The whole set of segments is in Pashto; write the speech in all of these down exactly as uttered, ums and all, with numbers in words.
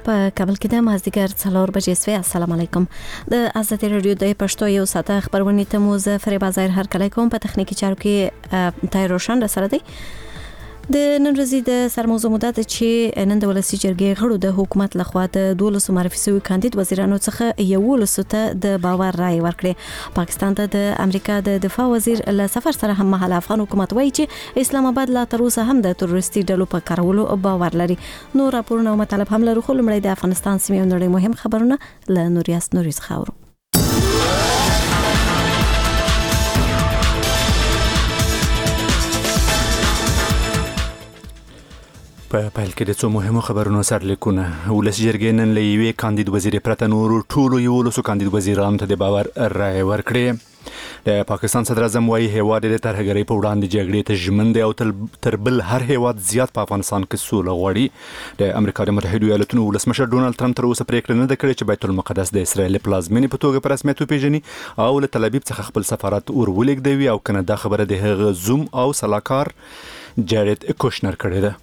په کابل کې د مازدیګر څلور بجې سوي. السلام علیکم. د آزادي رادیو د پښتو یو ساعته خبرونه ته مو زه فریبا ظاهر هر کله کوم. په تخنیکی چارو کې تای روشن سره دی. د نن ورځې د سرموضوع مدت چې نن د ولسی جرګې غړو د حکومت لخوا د دولسو معرفي شوي کاندید وزیرانو څخه یولسو ته د باور رائے ورکړي. پاکستان ته د امریکا د دفاع وزیر له سفر سره هم مهال افغان حکومت وایي چې اسلام آباد لا تر اوسه هم د تروریستي ډلو په کارولو باور لري. نو راپورونه او مطالب هم لرو، خو لمړی د افغانستان سیمې او نړۍ مهم خبرونه له نوریاس نوریز خاورو. په پیل کې د څو مهمو خبرونو سرلیکونه. ولسی جرګې نن له یوې کاندید وزیر پرته نورو ټولو یولسو کاندید وزیرانو ته د باور رایې ورکړې. د پاکستان صدر اعظم وايي هیواد د ترهګرۍ په وړاندې جګړې ته ژمن دی او تر بل هر هیواد زیات په افغانستان کې سوله غواړي. د امریکا د متحده ایالاتونو ولسمشر ډونالد ټرمپ تر اوسه پریکړه نه ده کړې چې بیت المقدس د اسرائیل پلازمینې په توګه په رسمیت وپیژني او له تل ابیب څخه خپل سفارت ور ولېږدوي، او کنه دا خبره د هغه زوم او سلاکار جارید کوشنر کړې ده.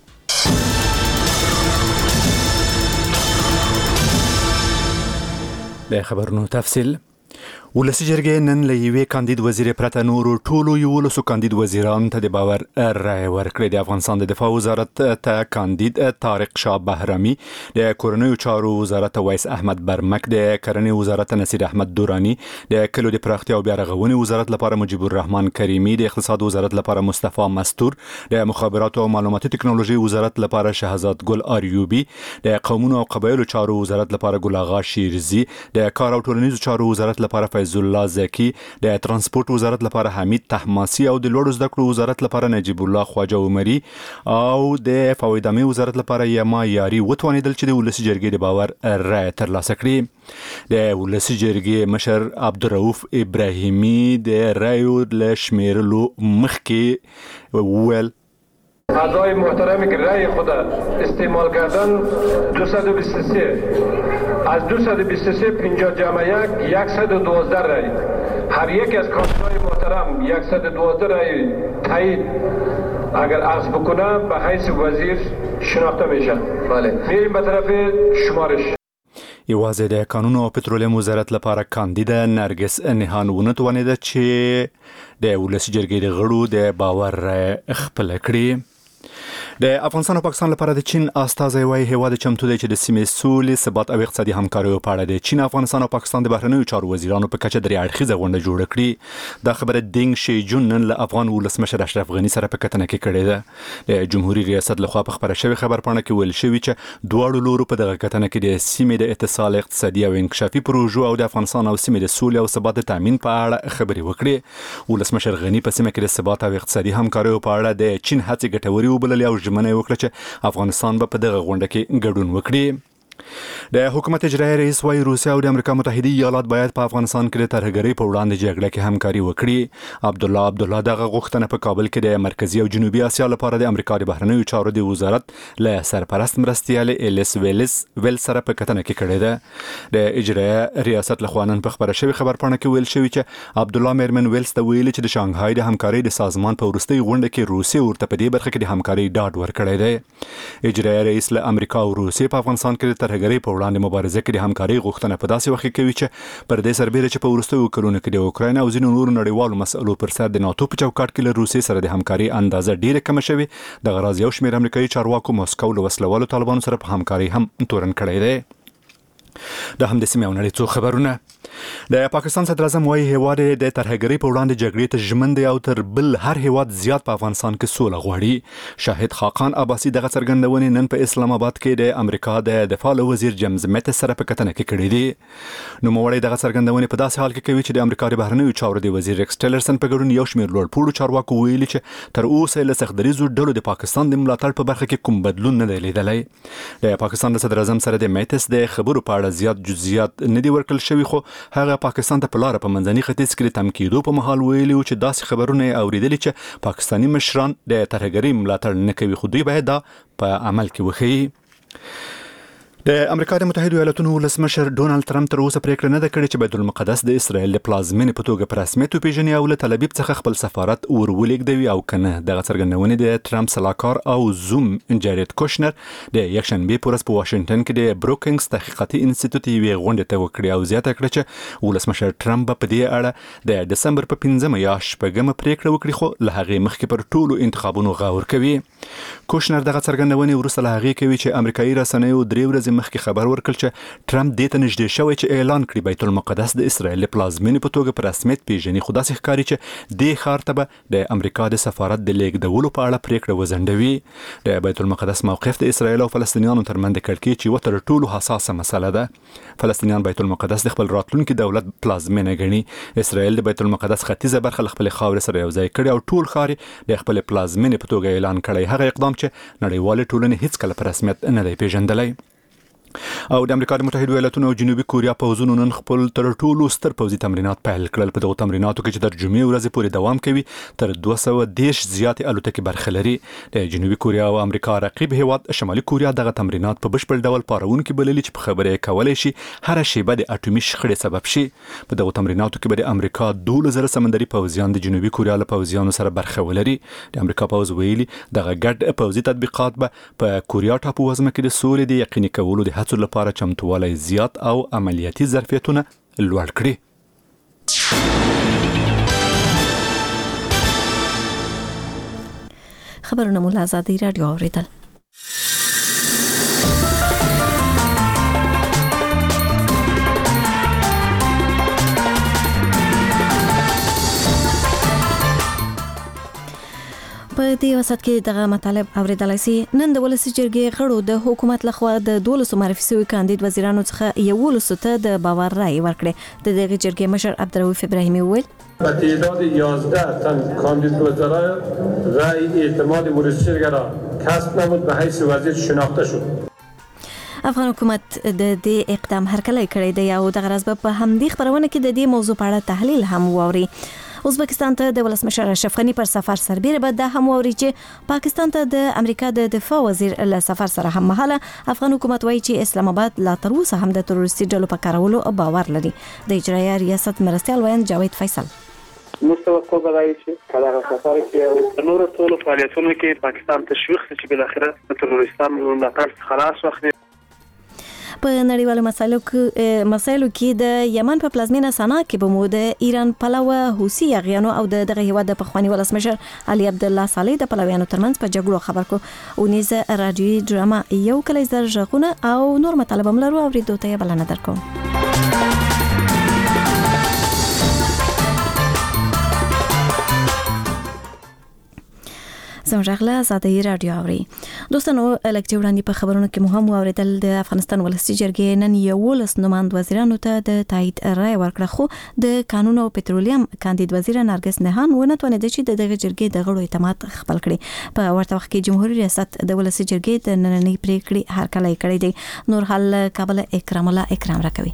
د خبرونو تفصیل. ولسی جرګې نن له یوې کاندید وزیر پرته نورو ټولو یولسو کاندید وزیرانو ته د باور رایې ورکړې. د افغانستان د دفاع وزارت ته کاندید طارق شاه بهرامي، د کورنیو چارو وزارت ویس احمد برمک، د کرنې وزارت نصیر احمد دورانی، د کلو د پراختیا او بیا رغونې وزارت لپاره مجيب الرحمن کریمی، د اقتصاد وزارت لپاره مصطفی مستور، د مخابرات او معلوماتي ټکنالوژي وزارت لپاره شهزاد ګل اریوبی، د قومونو او قبایلو چارو وزارت لپاره ګل اغا شیرزی، د کار او ټولنیزو چارو وزارت لپاره فیض الله زکی، د ترانسپورت وزارت لپاره حمید تحماسي، او د لوړو زده کړو وزارت لپاره نجیب الله خواجه عمري، او د فوایدامي وزارت لپاره یما یاری وتوانیدل چې د ولسی جرګې د باور رایې ترلاسه کړي. د ولسی جرګې مشر عبدالرؤف ابراهیمي د رایو له شمیرلو مخکې وویل اعضای محترمی که رأی خود استعمال کردن دویست و بیست و سه از دویست و بیست و سه پنجاه جمع یک صد و دوازده رأی، هر یک از کاندیدای محترم صد و دوازده رأی تایید اگر اخذ بکنه به حیث وزیر شناخته میشه. بله میریم به طرف شمارش. یوازې د قانون او پترولیم وزارت لپاره کاندید نرګس نهان ونتوانیده چې د ولسی جرګې د غړو د باور خپل کړي. د افغانستان او پاکستان لپاره د چین استازی وايي هیواد چمتو دی چې د سیمې سولې، ثبات او اقتصادي همکاریو په اړه د چین، افغانستان او پاکستان د بهرنیو چارو وزیرانو په کچه درې اړخیزه غونډه جوړه کړې. دا خبره دینګ شي جون نن له افغان ولسمشر اشرف غنی سره په کتنه کې کړې ده. د جمهوریت ریاست لخوا په خبره شوی خبرپاڼه کې ویل شوی چې دواړو لورو په دغه کتنه کې د سیمې د اتصال، اقتصادي او انکشافي پروژو او د افغانستان او سیمې د سولې او ثبات تامین په اړه خبرې وکړې. ولسمشر غنی په سیمه کې د ثبات او اقتصادي همکاریو په اړه د چین هڅې ګټورې وبللې او ژمنه وکړه چې افغانستان به په دغه غونډه کې ګډون وکړي. د حکومت اجرایي رئیس وايي روسیا او د امریکا متحده ایالات باید په افغانستان کې د ترهګرۍ په وړاندې جګړه کې همکاري وکړي. عبدالله عبدالله دغه غوښتنه په کابل کې د مرکزی او جنوبي اسیا لپاره د امریکا د بهرنیو چارو د وزارت له سرپرست مرستیال الیس ویلس ویل سره په کتنه کې کړې ده. د اجرایي ریاست لخوا نن په خبره شوی خبرپاڼه کې ویل شوی چې عبدالله میرمن ویلس ته ویلي چې د شانګهای د همکارۍ د سازمان په وروستۍ غونډه کې روسیه ورته په دې برخه کې د همکارۍ ډاډ ورکړی دی. اجرایي رئیس له امریکا او روسیې په افغانستان کې د ترهګرۍ په وړاندې مبارزه کې د همکارۍ غوښتنه په داسې وخت کې کوي چې پر دې سربېره چې په وروستیو کلونو کې د اوکراین او ځینو نورو نړیوالو مسئلو پر سر د ناتو په چوکاټ کې له روسیې سره د همکارۍ اندازه ډیره کمه شوې. دغه راز یو شمېر امریکایي چارواکو موسکو له وسلوالو طالبانو سره په همکارۍ هم تورن کړی دی. دا هم د سیمې او نړۍ څو خبرونه. د پاکستان صدر اعظم وايي هیواد د ترهګرۍ په وړاندې جګړې ته ژمن دی او تر بل هر هیواد زیات په افغانستان کې سوله غواړي. شاهد خاقان عباسي دغه څرګندونې نن په اسلام آباد کې د امریکا د دفاع وزیر جیمز میټس سره په کتنه کې کړې دي. نوموړی دغه څرګندونې په داسې حال کې کوي چې د امریکا د بهرنیو چارو د وزیر ریکس ټیلرسن په ګډون یو شمېر لوړپوړو چارواکو ویلي چې تر اوسه له سختدریزو ډلو د پاکستان د ملاتړ په برخه کې کوم بدلون نه دی لیدلی. د پاکستان د صدر اعظم سره د میټس د خبرو په اړه زیات جزئیات نه دي ورکړل شوي، خو هغه پاکستان ته په لاره په منځني ختیځ کې د تم کېدو په مهال ویلي و چې داسې خبرونه یې اورېدلي چې پاکستاني مشران د ترهګرۍ ملاتړ نه کوي، خو دوی باید دا په عمل کې وښیي. د امریکا د متحده ایالاتونو ولسمشر ډونالد ترامپ تر اوسه پریکړه نه ده کړې چې بیت المقدس د اسرائیل د پلازمینې په توګه په رسمیت وپیژني او له تل ابیب څخه خپل سفارت ورولېږدوي او کنه. دغه څرګندونې د ټرامپ سلاکار او زوم جارید کوشنر د یکشنبه په ورځ په واشنگټن کې د بروکینګز تحقیقاتي انسټیټیوټ یوې غونډې ته وکړې او زیاته کړه چې ولسمشر ټرامپ په دې اړه د دسمبر په پنځمه یا شپږمه پریکړه وکړي، خو له هغې مخکې پر ټولو انتخابونو غور کوي. کوشنر دغه څرګندونې وروسته له هغې کوي چې امریکایي رسنیو درې ورځې مخکې خبر ورکړ چې ټرامپ دې ته نږدې شوی چې اعلان کړي بیت المقدس د اسرائیل پلازمینې په توګه په رسمیت پیژني، خو داسې ښکاري چې دې ښار ته به د امریکا د سفارت د لیږدولو په اړه پریکړه وځنډوي. د بیت المقدس موقف د اسرائیل او فلسطینیانو ترمنځ د کړکېچ یوه تر ټولو حساسه مسله ده. فلسطینیان بیت المقدس د خپل راتلونکي دولت پلازمینه ګڼي. اسرائیل د بیت المقدس ختیځه برخه له خپلې خاورې سره یوځای کړې او ټول ښار د خپلې پلازمینې په توګه اعلان کړی، هغه اقدام چې نړیوالې ټولنې هیڅکله په رسمیت نه دی پیژندلی. او د امریکا د متحده ایالاتونو او جنوبي کوریا پوځونو نن خپل تر ټولو ستر پوځي تمرینات پیل کړل. په دغو تمریناتو کې چې تر جمعې ورځې پورې دوام کوي تر دوه سوه دېرش زیاتې الوتکې برخه لري. د جنوبي کوریا او امریکا رقیب هیواد شمالي کوریا دغه تمرینات په بشپړ ډول پارونکي بللي چې په خبره یې کولی شي هره شیبه د اټومي شخړې سبب شي. په دغو تمریناتو کې به د امریکا دولس زره سمندري پوځیان د جنوبي کوریا له پوځیانو سره برخه ولري. د امریکا پوځ ویلي دغه ګډ پوځي تطبیقات به په کوریا ټاپو وزمه کې د سولې د یقیني کولو د هڅو لپاره چمتو والی زیات او عملیاتي ظرفیتونه لوړ کړي. خبرونه مو له ازادي راډیو اوریدل. په دې وسط کې دغه مطالب اوریدلای شي. نن د ولسي جرګې غړو د حکومت لخوا د دولسو معرفي شوي کاندید وزیرانو څخه یولسو ته د باور رای ورکړي. د دغه جرګې مشر عبدالرؤف ابراهیمی وویل با تعداد یازده تن کاندید وزرا رای اعتماد ولسي جرګه را کسب نمود به حیث وزیر شناخته شد. افغان حکومت د دې اقدام هرکلی کړی دی او دغه ورځ به په همدې خبرونه کې د دې موضوع په اړه تحلیل هم واوري. ازبکستان ته د ولسمشر اشرف غني پر سفر سربېره به د هم واوري چې پاکستان ته د امریکا د دفاع وزیر له سفر سره هم مهاله افغان حکومت وایي چې اسلام آباد لا تر اوسه هم د تروریستي ډلو په کارولو باور لري. د اجرایه ریاست مرستیال ویاند جاوید فیصل مستوقع بدای چې کله سفر کې نور ټول فعالیتونو کې پاکستان تشویق چې بل اخره د تروریستانو ملاتړ خلاص وخت. په نړیوالو مسایلو کې مسایلو کې د یمن په پلازمینه سنا کې به مو د ایران پلوه حوثي یغیانو او دغه هیواد د پخوانی ولسمشر علي عبد الله صالح د پلویانو ترمنځ په جګړو خبر کو. او نیزه رادیوي ډراما یو کلی زر ژغونه او نور مطالب هم لرو اوریدو ته بلنه درکوم. زموږ آزادي رادیو اوري. دوستانو الکتري وړاندې په خبرونو کې مهم اوریدل د افغانستان ولسي جرګې نن یولس نوماند وزیرانو ته د تایید رای ورکړه، خو د قانون او پټرولیم کاندید وزیر نرګس نهان ونه توانید چې د دغه جرګې د غړو اعتماد خپل کړي. په ورته وخت کې جمهوریت ریاست د ولسي جرګې د نننۍ پریکړې هرکلی کړی دی. نور حال کابل اکرام الله اکرام راکوي.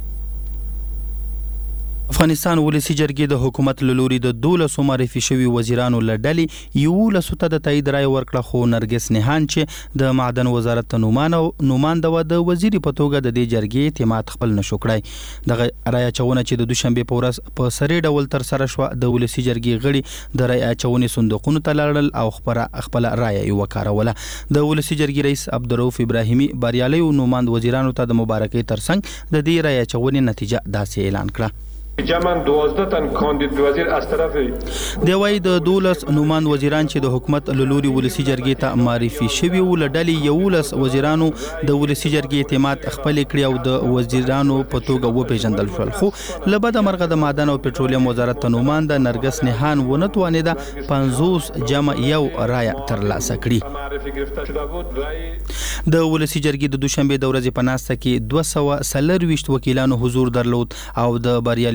افغانستان ولسي جرګې د حکومت له لوري د دولسو معرفي شوي وزیرانو له ډلې یولسو ته د تایید رای ورکړه، خو نرګس نهان چې د معدن وزارت نومانده و د وزیر په توګه د دې جرګې اعتماد خپل نشو کړی. دغه رای اچونه چې د دوشنبه په ورځ په سری ډول تر سره شو، د ولسي جرګې غړي د رای اچونې صندوقونو ته لاړل او خبره خپل رای یې وکاروله. د ولسي جرګې رئیس عبدالرؤف ابراهیمی بریالي نوماند وزیرانو ته د مبارکۍ ترڅنګ د دې رای اچونې نتیجه داسې اعلان کړه. جمعاً دوازده تن کاندید وزیر از طرف دی وای د دولس نوماند وزیران چې د حکومت له لوري ولسي جرګې ته معرفي شوي و، له ډلې یولس وزیرانو د ولسي جرګې اعتماد خپل کړی او د وزیرانو په توګه وپیژندل شول، خو له بده مرغه د معدن او پټرولیم وزارت ته نومانده نرګس نهان ونه توانېده پنځوس جمع یو رای ترلاسه کړي. د ولسي جرګې د دوشنبه د ورځې په ناسته کې دوه سوه څلرویشت وکیلانو حضور درلود او د بریالي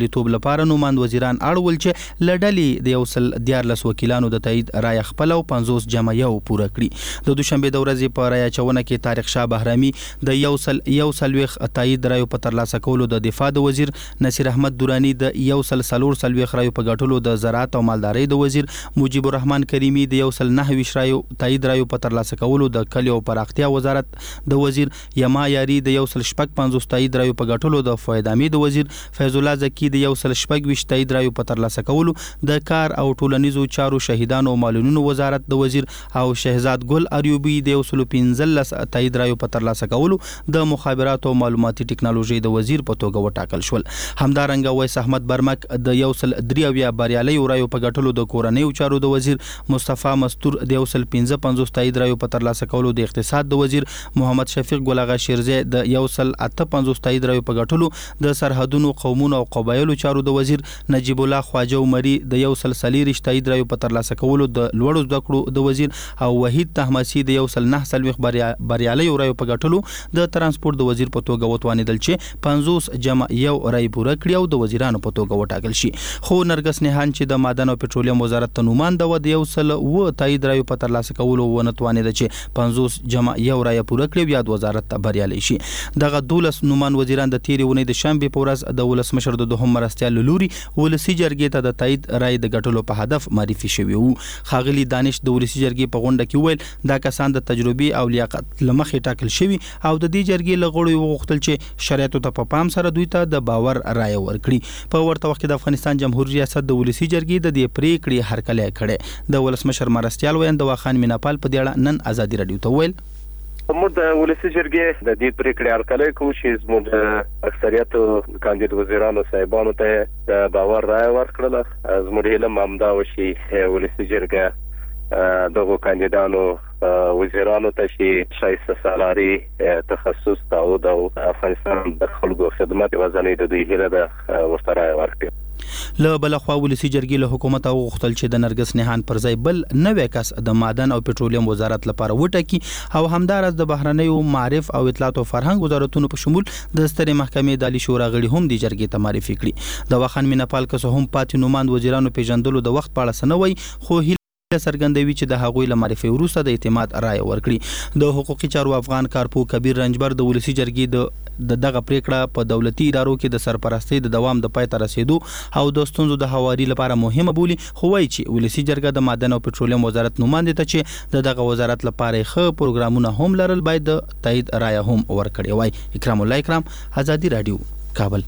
غړیتوب لپاره نوماند وزیران اړول چې لړډلې د یو سل دیارلس وکیلانو د تایید رای خپل او پنځوس جمع یو پوره کړي. د دوشنبه د ورځې په رای اچونه کې طارق شاه بهرامي د یو سل یو سلويخ تایید رای په ترلاسه کولو د دفاع د وزیر، نصیر احمد دورانی د یو سل سلور سلويخ رای په ګټلو د زراعت او مالدارۍ د وزیر، مجيب الرحمن کریمی د یو سل نه ویش رای تایید رای په ترلاسه کولو د کلیو او پراختیا وزارت د وزیر، یما یاری د یو سل شپږ پنځوس تایید رای په ګټلو د فوید امید د وزیر، فیض الله زکی د یو سل شپږ ویش تایید رای په ترلاسه کولو د کار او ټولنیزو چارو شهیدانو او معلولینو وزارت د وزیر، او شهزاد ګل اریوبی د یو سل پنځلس تایید رای په ترلاسه کولو د مخابرات او معلوماتي ټکنالوژي د وزیر په توګه وټاکل شول. همدارنګه ویس احمد برمک د یو سل درې اویا بریالي رای په ګټلو د کورنیو چارو د وزیر، مصطفی مستور د یو سل پنځه پنځوس تایید رای په ترلاسه کولو د اقتصاد د وزیر، محمد شفیق ګل اغا شیرزی د یو سل اته پنځوس تایید رای په ګټلو د سرحدونو قومونو او قبایلو چارو د وزیر، نجیب الله خواجه عمری د یو سل سلیریش تایید رای په ترلاسه کولو د لوړو زده کړو د وزیر، او وحید طهماسي د یو سل نه سلويخ بریالي رای په ګټلو د ترانسپورت د وزیر په توګه وتوانیدل چې پنځوس جمع یو رای پوره کړی او د وزیرانو په توګه وټاکل شي. خو نرګس نهان چې د معدن او پټرولیم وزارت ته نوماند و د یو سل و تایید رای په ترلاسه کولو ونه توانید چې پنځوس جمع یو رای پوره کړی یا د وزارت ته بریالي شي. دغه دولس نوماند وزیران د تیری ونې د شنبه په ورځ د ولسمشر د دوهم مرستیال لوري ولسی جرګې ته د تایید رای د ګټلو په هدف معرفي شوی وو. خاغلی دانش د ولسی جرګې په غونډه کې ویل دا کسان د تجربې او لیاقت لمخې ټاکل شوی او د دې جرګې لغړو وغوښتل چې شرایطو ته په پام سره دوی ته د باور رای ورکړي. په ورته وخت کې د افغانستان جمهوریت ریاست د ولسی جرګې د دې پریکړې هرکلی کړي. د ولسمشر مرستیال ویند واخان میناپال په دې اړه نن ازادي رادیو ته ویل موږ د ولسی جرګې د دې پریکړې هرکلی کوو چې زموږ اکثریت کاندید وزیرانو صاحبانو ته د باور رای ورکړله. زموږ علم همدا و چې ولسی جرګه دغو کاندیدانو وزیرانو ته چې شایسته سالاري تخصص تعهد او افغانستان د خلکو خدمت وزنې د دوی هیله ده ورته رای ورکړي. له بل خوا ولسی جرګې له حکومت او غوښتل چې د نرګس نهان پر ځای بل نوې کس د معدن او پټرولیم وزارت لپاره وټاکي او همدارس د بهرنیو معارف او اطلاعات او فرهنګ وزارتونو په شمول د سترې محکمې د عالی شورا غړي هم د جرګې ته معرفي کړي. د واخان میناپال کس هم پاتې نوماند وزیرانو پیژندلو د وخت په اړه سنوي خو سرګندوي چې د هغوی له معرفي وروسته د اعتماد رای ورکړي. د حقوقي چارو افغان کارپو کبیر رنجبر د ولسی جرګې د دغه پریکړه په دولتي ادارو کې د سرپرستۍ د دوام د پای ته رسیدو او د ستونزو د هواري لپاره مهمه بولي. خو وايي چې ولسی جرګه د معدن او پټرولیم وزارت نوماند ته چې د دغه وزارت لپاره ښه پروګرامونه هم لرل باید د تایید رای هم ورکړي وای. اکرام الله اکرام، ازادي رادیو، کابل.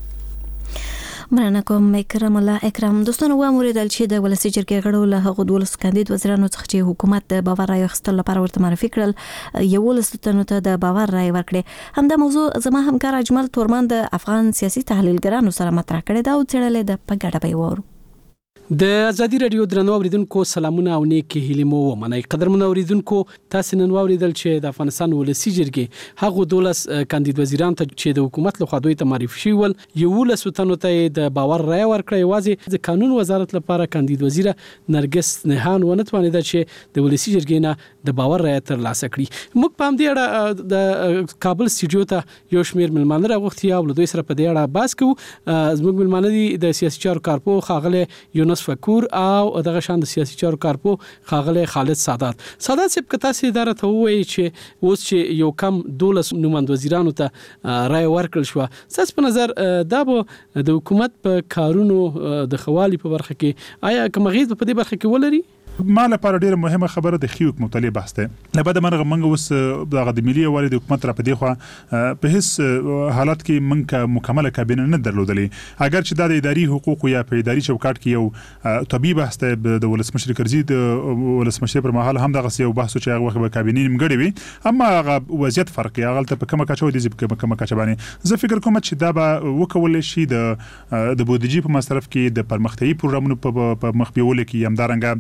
مننه کوم اکرام الله اکرام. دوستانو و موریدل چې د ولسی جرګې غړو له هغو دولس کاندید وزیرانو څخه چې حکومت د باور رای اخیستلو لپاره ورته معرفي کړل یو ولس تنو ته د باور رای ورکړي. همدا موضوع زما همکار اجمل تورمان د افغان سیاسي تحلیلګرانو سره مطرح کړې دا او څېړلې د په ګډه به وورو. د ازادي رادیو درنو اوریدونکو سلامونه او نیکی هیله مو ومنئ. قدرمن اوریدونکو تاسو نن اوریدل چې د افغانستان ولسی جرګې هغه دولس کاندید وزیران ته چې د حکومت لخوا دوی ته معرفي شول یو ولس تنو ته د باور رای ورکړی. واځي د قانون وزارت لپاره کاندید وزیر نرګس نهان ونه توانید چې د ولسی جرګې نه د باور رای تر لاسه کړي. موږ په دې اړه د کابل سټوډیو ته یو شمیر ملمانه راغوښتي او له دوی سره په دې اړه بحث کوو. زموږ ملمانه دي د سیاسي چارو کارپو خاغله یونس فکور او دغه شان د سیاسي چارو کارپو خاغله خالد سادات. سادات صاحب کته سي اداره ته وایي چې اوس چې یو کم دولس نوماند وزیرانو ته رای ورکړل شو، ساس په نظر دا به د حکومت په کارونو د خوالي په برخه کې آیا کوم غیز په دې برخه کې ولري؟ ما لپاره ډیره مهمه خبره د خيوک مطالعه بحث ده. لبد منغه منغه اوس دغه د ملي والي د حکومت را په دی خو په هیڅ حالت کې منګه مکمله کابینه نه درلودلې. اگر چې د اداري حقوق یا په اداري چوکاټ کې یو طبيب بحث ده د ولسمشر کرزي د ولسمشر پر مهال هم دغه یو بحث چې هغه وخت به کابینه نیمګړی وي، اما هغه وضعیت فرق یې هغه ته په کومه کچو دي په کومه کچ باندې زه فکر کوم چې دا به وکول شي د د بودیجې په مصرف کې د پرمختیايي پروګرامونو په مخ بیول کې همدارنګه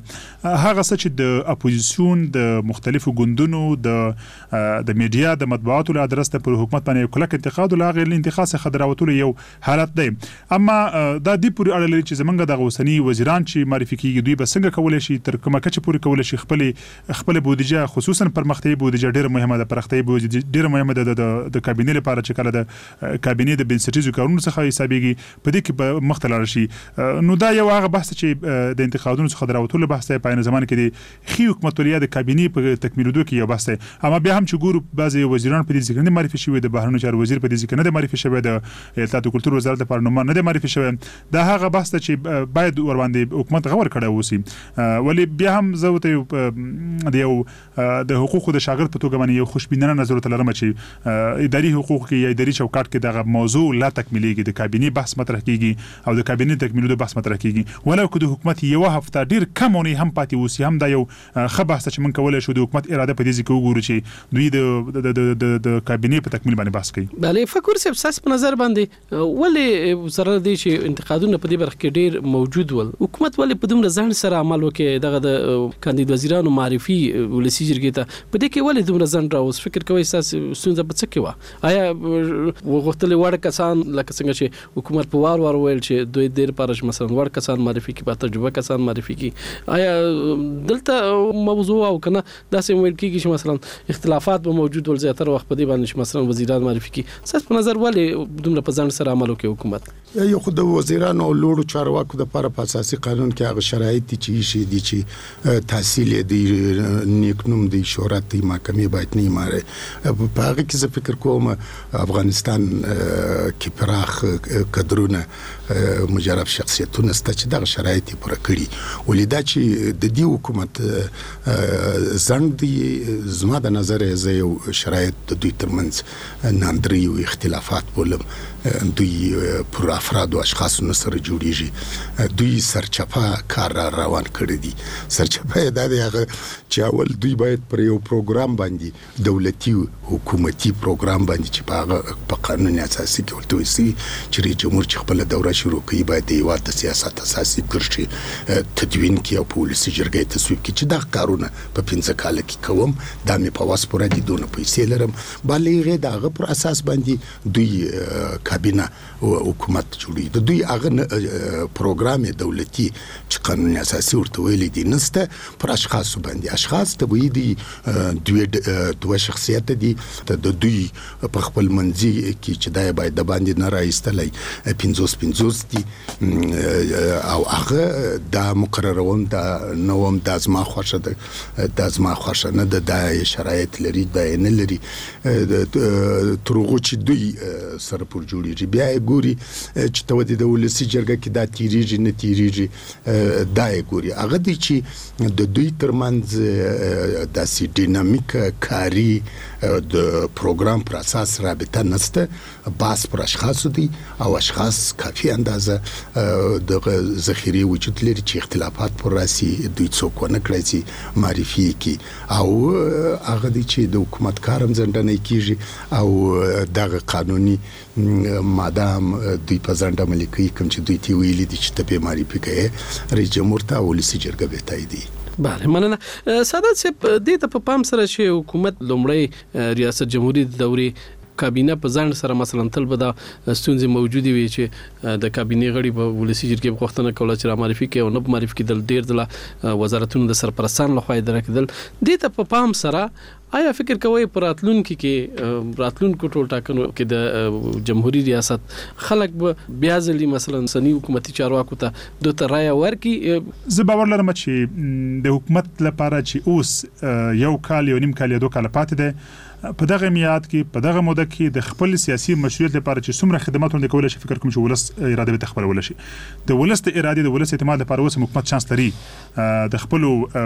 هغه څه چې د اپوزیسیون د مختلفو ګوندونو د د میډیا د مطبوعاتو له ادرس ته پر حکومت باندې کلک انتقاد او هغه انتقاد څخه دراوتلو یو حالت دی. اما دا د پوری اړه لري چې زمونږ د اوسنی وزیران چې معرفي کیږي دوی به څنګه کولای شي تر کومه کچه پوری کولای شي خپل خپل بودیجه خصوصا پرمختیایي بودیجه ډیره مهمه ده. پرمختیایي بودیجه ډیره مهمه ده د کابینې لپاره چې کله د کابینې د بنسټیزو کارونو څخه حسابيږي په دې کې به مختلف شي. نو دا یو هغه بحث چې د انتقادونو څخه دراوتلو بحث دی. په عین زمان کې د خي حکومت ولیا د کابینې په تکمیلېدو کې یو بحث دی. اما بیا هم چې ګورو بعضي وزیران په دې ذکر نه معرفي شوی، د بهرنیو چارو وزیر په دې ذکر نه معرفي شوی، د اطلاعات او کلتور وزارت لپاره نوم نه معرفي شوی. دا هغه بحث چې باید ور باندې حکومت غور کړی وسی. ولی بیا هم زه ته د یو د حقوقو د شاګرد په توګه باندې یو خوشبینانه نظر ته لرم چې اداري حقوق کې یا اداري چوکاټ کې دغه موضوع لا تکمیلېږي، د کابینې بحث مطرح کیږي او د کابینې تکمیلېدو بحث مطرح کیږي. ولو که د حکومت یو هفته ډیر کمونی هم پاتې وسی، هم دا یو ښه بحث چې من کولای شو د حکومت اراده په دې ځکه وګورو چې دوی د د د کابینې په تکمیل باندې بحث کوي. بله فکر صاحب ساس په نظر باندې ولې سره دي چې انتقادونه په دې برخه کې ډیر موجود ول، حکومت ولې په دومره ځان سره عمل وکړي دغه د کاندید وزیرانو معرفي ولسی جرګې ته په دې کې ولې دومره ځان راوس؟ فکر کوي ساس ستونزه په څه کې و؟ آیا وغوښتل وړ کسان لکه څنګه چې حکومت په وار وار ویل چې دوی ډیر پارش مثلا وړ کسان معرفي کی، په تجربه کسان معرفي کی، آیا دلته موضوع او کنه داسې ویل کیږي چې مثلا اختلافات به موجود ول زیاتره وخت په دې باندې چې مثلا وزیران معرفي کی؟ ساس په نظر ولې دومره په ځان سره عمل وکړي حکومت؟ یو خو د وزیرانو او لوړو چارواکو د لپاره په اساسي قانون کې هغه شرایط دي چې شي دي چې تحصیل دی، نیکنوم دی، شهرت دی، محکمې باید نه ماره. په هغه کې زه فکر کوم افغانستان کې پراخ کډرونه مجرب شخصیتونه ست چې دغه شرایط پوره کړي. ولیدا چې د دې حکومت ځند دی زما د نظر زه یو شرایط د دوی ترمنځ ناندري او اختلافات بولم. دوی پر افراد او اشخاص سره جوړیږي، دوی سرچپه کار روان کړی دي. سرچپه دا دی هغه چې اول دوی باید پر یو پروګرام باندې دولتي حکومتي پروګرام باندې چې په په قانون اساسي کې ورته وسی چې رئیس جمهور چې خپل دوره شروع کوي باید د یو د سیاست اساسي کرشي تدوین کې او پالیسي جرګې تصویب کې چې دا کارونه په پنځه کال کې کوم دا مې په واس پورې دي دونه پیسې لرم بالغه دغه پر اساس باندې دوی کابینه او حکومت جوړي. د دوی هغه پروګرام دولتي چې قانون اساسي ورته ویلي دي نسته پر اشخاص باندې. اشخاص ته وی دي دوی دوه شخصیت دي د دوی په خپل منځي کې چې دای باید د باندې نه راایستلای پنځوس پنځوس دي او هغه د مقررون د نوم د ازما خوښه ده د ازما خوښه نه د دای شرایط لري د نه لري ترغو چې دوی سره پر جوړیږي. بیا ګوري چې تو د ولسی جرګه کې دا تیریږي نه تیریږي دا ګوري هغه دي چې د دوی ترمنځ د سی ډینامیک کاری د پروګرام پر اساس رابطه نسته. باس پر اشخاص دي او اشخاص کافي اندازه د ذخیره وجود لري چې اختلافات پر راسي دوی څوک نه کړی چې معرفي کی او هغه دي چې د حکومت کارم ځندنه کیږي او دغه قانوني مادام دوی په ځنډه ملي کوي کوم چې دوی تی ویلي دي چې ته به معرفي کوي رئیس جمهور ته ولسی جرګه به تایید. بله مننه سادات صاحب. دې ته په پام سره چې حکومت لومړی ریاست جمهوریت دورې کابینه په ځان سره مثلا تل به دا ستونزې موجودي وي چې د کابینې غړي په ولسی جرګې په وختونه کوله چې را معرفي کوي او نه معرفي کېدل ډیر د وزارتونو د سرپرستان لخوا اداره کېدل. دې ته په پام سره آیا فکر کوي پر راتلونکو کې راتلونکو ټول ټاکنو کې د جمهوریت ریاست خلک به بیا ځلې مثلا سنی حکومتي چارواکو ته دوه تر رای ورکي؟ زه باور لرم چې د حکومت لپاره چې اوس یو کال یو نیم کال یا دوه کال پاتې ده په دغه میاد کې په دغه موده کې د خپل سیاسي مشروعیت لپاره چې څومره خدمات وړاندې کولای شي فکر کوم چې ولس اراده به تخبر ولشي. د ولس د اراده د ولس اعتماد لپاره اوس حکومت چانس لري د خپل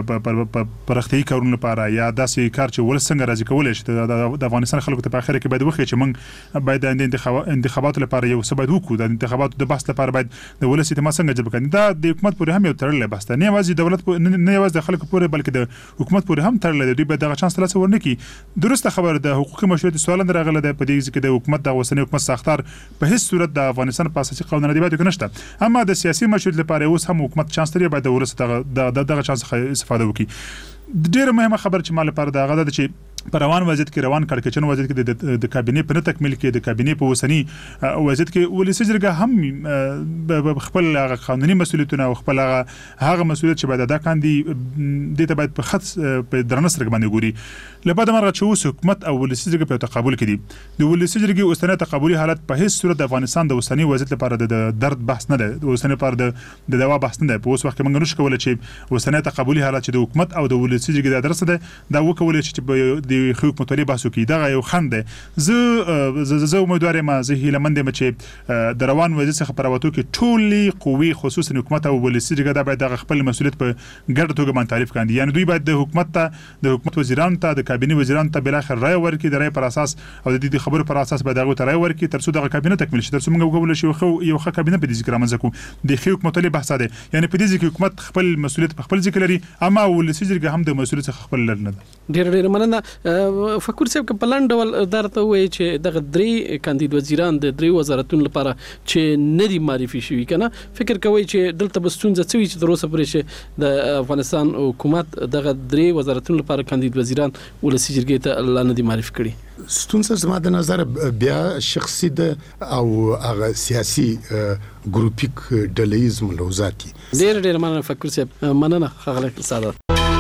پرختي کارونو لپاره یا داسې کار چې ولس څنګه راځي کولای شي د افغانستان خلکو ته په اخر کې باید وخت چې موږ باید د انتخاباتو لپاره یو څه باید وکړو. د انتخاباتو د بحث لپاره باید د ولس اعتماد څنګه جلب کړي دا د حکومت پورې هم یو تړلې بحث نه یوازې دولت نه یوازې د خلکو پورې بلکې د حکومت پورې هم تړلې. دوی به دغه چانس ترلاسه ورنکړي. درسته خبر د حقوقي مشروعیت سوال راغله د پدې کې د حکومت د اوسنۍ حکومت ساختار په هیڅ صورت د افغانستان په اساسي قانون ندیباتو کې نشته، اما د سیاسي مشروعیت لپاره اوس هم حکومت چانس لري باید ورسته د دغه چانس استفاده وکړي. ډیره مهمه خبر چې مال لپاره دا غدا چې په روان وضعیت کې روان کړکېچن وضعیت کې د کابینې په نه تکمیل کې د کابینې په وسنی وضعیت کې ولسی جرګه هم خپل قانوني مسولیتونه او خپل هغه مسولیت چې باید ادا کاندي د ته باید په خط په درنستر باندې ګوري. لپاره مرغه چې اوس حکومت او ولسی جرګه په تقابل کې دي. د ولسی جرګې اوسنی تقابلي حالت په هیڅ صورت د افغانستان د وسنی وضعیت لپاره د درد بحث نه ده، د وسنی لپاره د دوا بحث نه ده. په اوس وخت کې موږ نشو کولای چې وسنی تقابلي حالت چې د حکومت او د ولسی جرګې د درسه ده دا وکولای چې د حقوق مطالعه بحث وکړي. دا یو خند ده. زه زه امیدوار یم زه هیله مند یم چې د روان وضعیت څخه پرواتو کې ټولي قوی خصوصا حکومت او ولسی جرګه دا باید خپل مسولیت په ګډه توګه باندې تعریف کاندي. یعنی دوی باید د حکومت ته د حکومت وزیرانو ته د کابینې وزیرانو ته بل اخر رائے ورکړي، د رائے پر اساس او د دې خبرو پر اساس باید هغه ته رائے ورکړي تر څو د کابینې تکمیل شي، تر څو موږ وګورل شي خو یو ښه کابینې په دې ذکر منځ کو د حقوق مطالعه بحث ده. یعنی په دې ځکه حکومت خپل مسولیت په خپل ذکر لري، اما ولسی جرګه هم د مسولیت څخه خپل لري نه. ډیر ډیر مننه فکر صاحب په لاند ډول درته وایي چې دغه درې کاندید وزیران د درې وزارتونو لپاره چې ندي معرفي شوي کنه، فکر کوي چې دلته بستونځ څه وي چې تر اوسه پورې چې د افغانستان حکومت دغه درې وزارتونو لپاره کاندید وزیران ولسی جرګې ته لا ندي معرفي کړي. ستونزه زما د نظر بیا شخصي ده او هغه سیاسي ګروپیک ډلهیز ملوزاتي. ډیر ډیر مننه فکر صاحب، مننه خغلک ساده.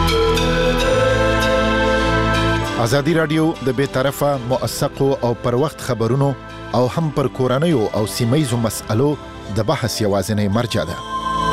ازادي رادیو د بے طرفه موثقو او پر وخت خبرونو او هم پر کورنیو او سیمایزو مسالو د بحث یوازینی مرجع ده.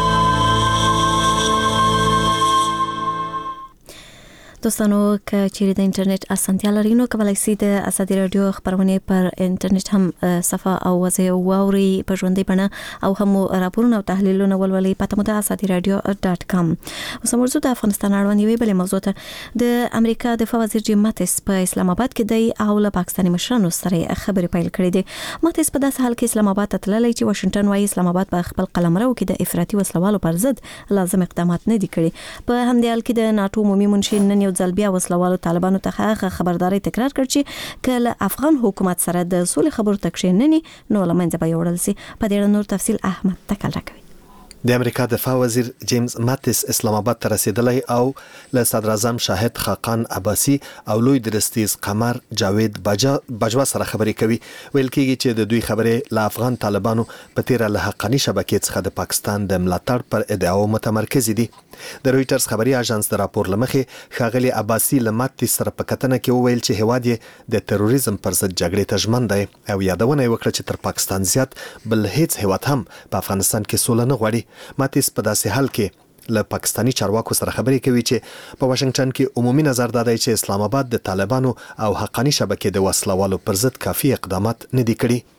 دوستانو که چیرې د انټرنیټ اسانتیا لري نو کولای شئ د ازادي رادیو خبرونه پر انټرنیټ هم صفه او وځي واوري په ژوندۍ بڼه او هم راپورونه او تحلیلونه ولولئ په تمه د ازادي رادیو ډاټ کام. اوس موضوع د افغانستان اړوند یوې بلې موضوع ته د امریکا دفاع وزیر جیم ماتیس په اسلام آباد کې دی او له پاکستاني مشرانو سره خبرې پیل کړې دي. ماتیس په داسې حال کې اسلام آباد ته تللی چې واشنگټن وايي اسلام آباد په خپل قلمرو کې د افراطي وسلوالو پر ضد لازم اقدامات نه دي کړي. په همدې حال کې د ناتو عمومي منشي نن ځل بیا وسلوالو طالبانو ته هغه خبرداري تکرار کړ چې کله افغان حکومت سره د سولې خبرو تکشیننی نو لمنځه به یوړل سي. په دې نور تفصیل احمد تکل راکوي. د امریکا دفاع وزیر جیمز ماتیس اسلام آباد ته رسیدلی او له صدر اعظم شاهد خاقان عباسی او لوی درستیز قمر جاوید بجوا سره خبرې کوي. ویل کېږي چې د دوی خبرې له افغان طالبانو په تیره له حقاني شبکې څخه د پاکستان د ملاتړ پر ادعاو متمرکز دي. د رويټرز خبري اژانس د راپور لمخې ښاغلي عباسی له ماتیس سره په کتنه کې وویل چې هواد یې د تروریزم پر ضد جګړې ته ژمن دی او یادونه یې وکړه چې تر پاکستان زیات بل هیڅ هواد هم په افغانستان کې سوله نه غواړي. ماتیس په داسې حال کې له پاکستاني چارواکو سره خبرې کوي چې په واشنگټن کې عمومي نظر دا دی چې اسلام آباد د طالبانو او حقاني شبکې د وسلوالو پر ضد کافي اقدامات نه دي کړي.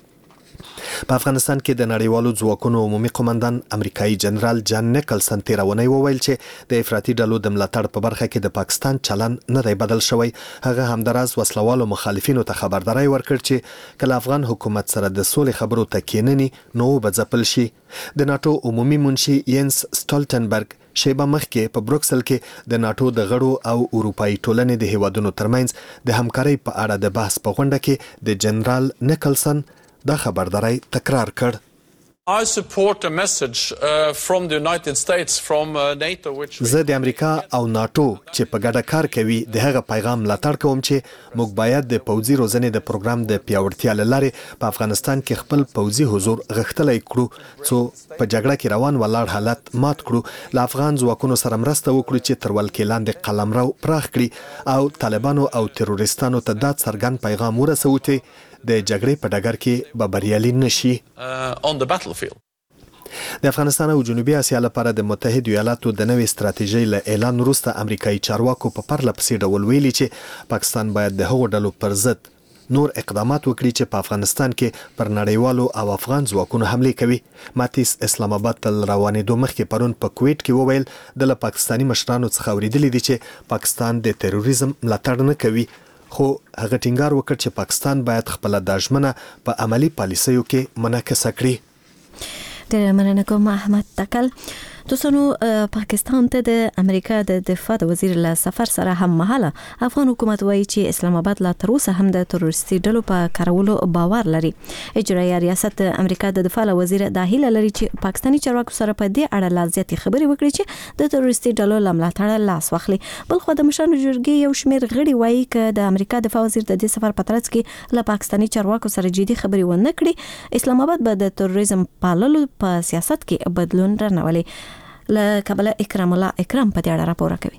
په افغانستان کې د نړیوالو ځواکونو عمومي قومندان امریکایي جنرال جان نیکلسن تیرونی وویل چې د افراطي ډلو د ملاتړ په برخه کې د پاکستان چلن نه دی بدل شوی. هغه همداراز وسلوالو مخالفینو ته خبرداري ورکړ چې کله افغان حکومت سره د سولې خبرو ته کېنني نو به ځپل شي. د ناتو عمومي منشي ینس سټولټنبرګ شیبه مخکې په بروکسل کې د ناتو د غړو او اروپאי ټولنې د هیوادونو ترمنځ د همکارۍ په اړه د بحث په غونډه کې د جنرال نیکلسن دا خبرداري تکرار کړ. I support a message uh, from the United States from uh, NATO which زه د امریکا او ناتو چې په ګډه کار کوي د هغه پیغام ملاتړ کوم چې موږ باید د پوځي روزنې د پروګرام د پیاوړتیا لپاره په افغانستان کې خپل پوځي حضور غښتلی کړو څو په جګړه کې روان ولاړ حالت مات کړو. له افغان ځواکونو سره مرسته وکړو چې تر ولکې لاندې قلمرو پراخ کړي او طالبانو او تروریستانو ته دا څرګند پیغام ورسوي چې د جګړې په ډګر کې به بریالي نشي. د افغانستان او جنوبي اسیا لپاره د متحده ایالاتو د نوې ستراتیژۍ له اعلان وروسته امریکایي چارواکو په پرله پسې ډول ویلي چې پاکستان باید د هغو ډلو پر ضد نور اقدامات وکړي چې په افغانستان کې پر نړیوالو او افغان ځواکونو حمله کوي. ماتیس اسلام آباد تل روانېدو مخکې پرون په کویټ کې وویل د پاکستاني مشرانو څخه اوریدلي دي چې پاکستان د تروریزم ملاتړ نه کوي، خو هغه ټینګار وکړ چې پاکستان باید خپل د ژمنه په عملی پالیسیو کې منعکس کړي. ډېر مننه کوم احمد تکل. دوستانو پاکستان ته د امریکا د دفاع د وزیر له سفر سره هم مهاله افغان حکومت وایي چې اسلام آباد لا تر اوسه هم د تروریستي ډلو په کارولو باور لري. اجرایي ریاست د امریکا د دفاع وزیر د هیله لري چې پاکستاني چارواکو سره په دې اړه لا زیاتې خبرې وکړي چې د تروریستي ډلو لملاتړ لاس واخلي. بل خو د مشرانو جرګې یو شمېر غړي وایي چې د امریکا دفاع وزیر د دې سفر په ترڅ کې له پاکستاني چارواکو سره جدي خبرې ونه کړي اسلام آباد به د تروریزم پاللو په سیاست کې بدلون رانولي. له کابل اکرام الله اکرام په دې اړه راپور کوي.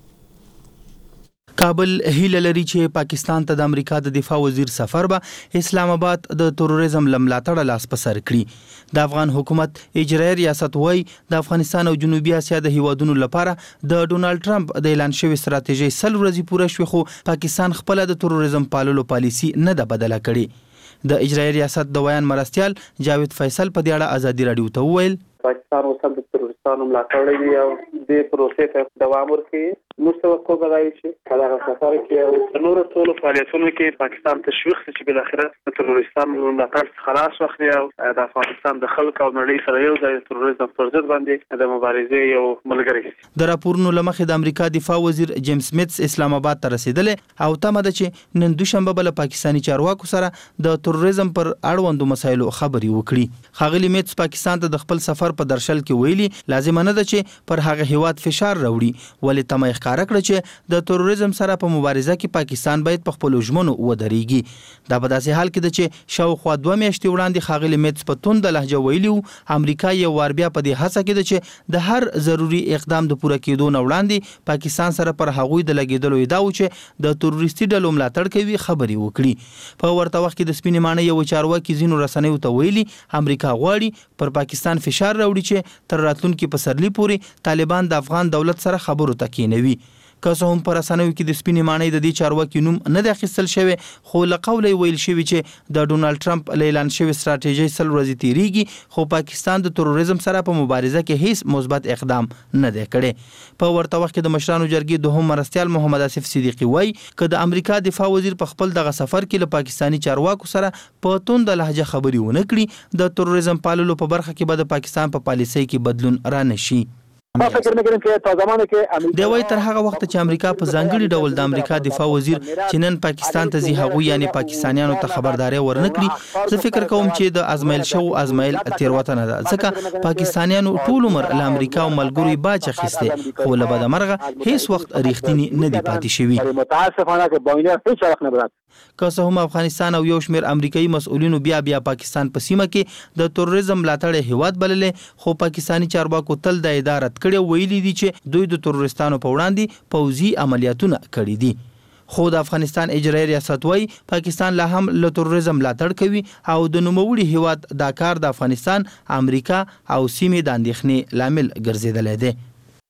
کابل هیله لري چې پاکستان ته د امریکا د دفاع وزیر سفر به اسلام آباد د تروریزم لملاتړ لاس په سر کړي. د افغان حکومت اجرایي ریاست وایي د افغانستان او جنوبي اسیا د هیوادونو لپاره د ډونالد ټرمپ د اعلان شوی ستراتیژي سل ورځې پوره شوه خو پاکستان خپل د تروریزم پاللو پالیسی نه ده بدله کړې. د اجرایي ریاست د ویان مرستيال جاوید فیصل په دې اړه ازادي رادیو ته وویل پاکستان اوس هم د تروریستانو ملاتړ کوي او د پروسې ته دوام ورکوي. موږ ته وکولای شي دا سفر کې او نور ټول فعالیتونو کې پاکستان تشویق چې بل اخره د تروریستانو ملاتړ خلاص واخلي او د افغانستان د خلکو او نړۍ سره یو ځای تروریزم پر ضد باندې د مبارزې یو ملګری. د راپورونو لمخې د امریکا دفاع وزیر جیمز میتس اسلام آباد ته رسیدلې او تمه ده چې نن دوشنبه بل پاکستاني چارواکو سره د تروریزم پر اړوندو مسایلو خبري وکړي. خاغلی میتس پاکستان ته د خپل سفر په درشل کې ویلي لازم نه ده چې پر هغه هیواد فشار راوړي ولې تمه ښکارا کړ چې د تروریزم سره په مبارزه کې پاکستان باید په خپل ژمنو ودرېږي. دا په داسې حال کې ده چې شاوخوا دوه میاشتې وړاندې خاغلی میتس په توند لهجه ویلي امریکا یو وار بیا په دې هڅه کې ده چې د هر ضروري اقدام د پوره کېدو نه وړاندې پاکستان سره پر هغوی د لګیدلو ادعا و چې د تروریستي ډلو ملاتړ کوي خبري وکړي. په ورته وخت کې د سپینې ماڼۍ یو چارواکي ځینو رسنیو ته ویلي امریکا غواړي پر پاکستان فشار راوړي چې تر راتلونکي پسرلي پورې طالبان د افغان دولت سره خبرو ته کېنوي. که څه هم پر رسنیو کې د سپینې ماڼۍ د دې چارواکي نوم نه دی اخیستل شوی خو له قوله ویل شوی چې د ډونالد ټرمپ اعلان شوی ستراتیژي سل ورځې تیریږي خو پاکستان د تروریزم سره په مبارزه کې هیڅ مثبت اقدام نه دی کړی. په ورته وخت کې د مشرانو جرګې دوهم مرستيال محمد اسف صدیقي وایي چې د امریکا دفاع وزیر په خپل دغه سفر کې له پاکستاني چارواکو سره په توند لهجه خبري ونه کړي د تروریزم پاللو په برخه کې به د پاکستان په پالیسۍ کې بدلون رانشي. ما فکر نه کوم چې په زمانه کې امریکا د وای تر هغه وخت چې امریکا په ځانګړي ډول د امریکا دفاع وزیر چې نن پاکستان ته ځي هغه یعنی پاکستانیانو ته خبرداري ورنکړي زه فکر کوم چې د ازمایل شو ازمایل تیروتنه ده ځکه پاکستانیانو ټول عمر له امریکا او ملګری باج اخیسته خو له بده مرغه هیڅ وخت اړیختنی نه دی پاتې شوی. متاسفانه کې باینه هیڅ وخت نه برات که څه هم افغانستان او یو شمېر امریکایي مسؤلینو بیا بیا پاکستان په سیمه کې د تروریزم ملاتړ هیواد بللې خو پاکستاني چارواکو تل د ادارت کړي ویلي دي چې دوی د تروریستانو په وړاندې پوځي عملیاتونه کړي دي. خو د افغانستان اجرایي ریاست وايي پاکستان لا هم له تروریزم ملاتړ کوي او د نوموړي هیواد دا کار د افغانستان امریکا او سیمې د اندېښنې لامل ګرځیدلی دی.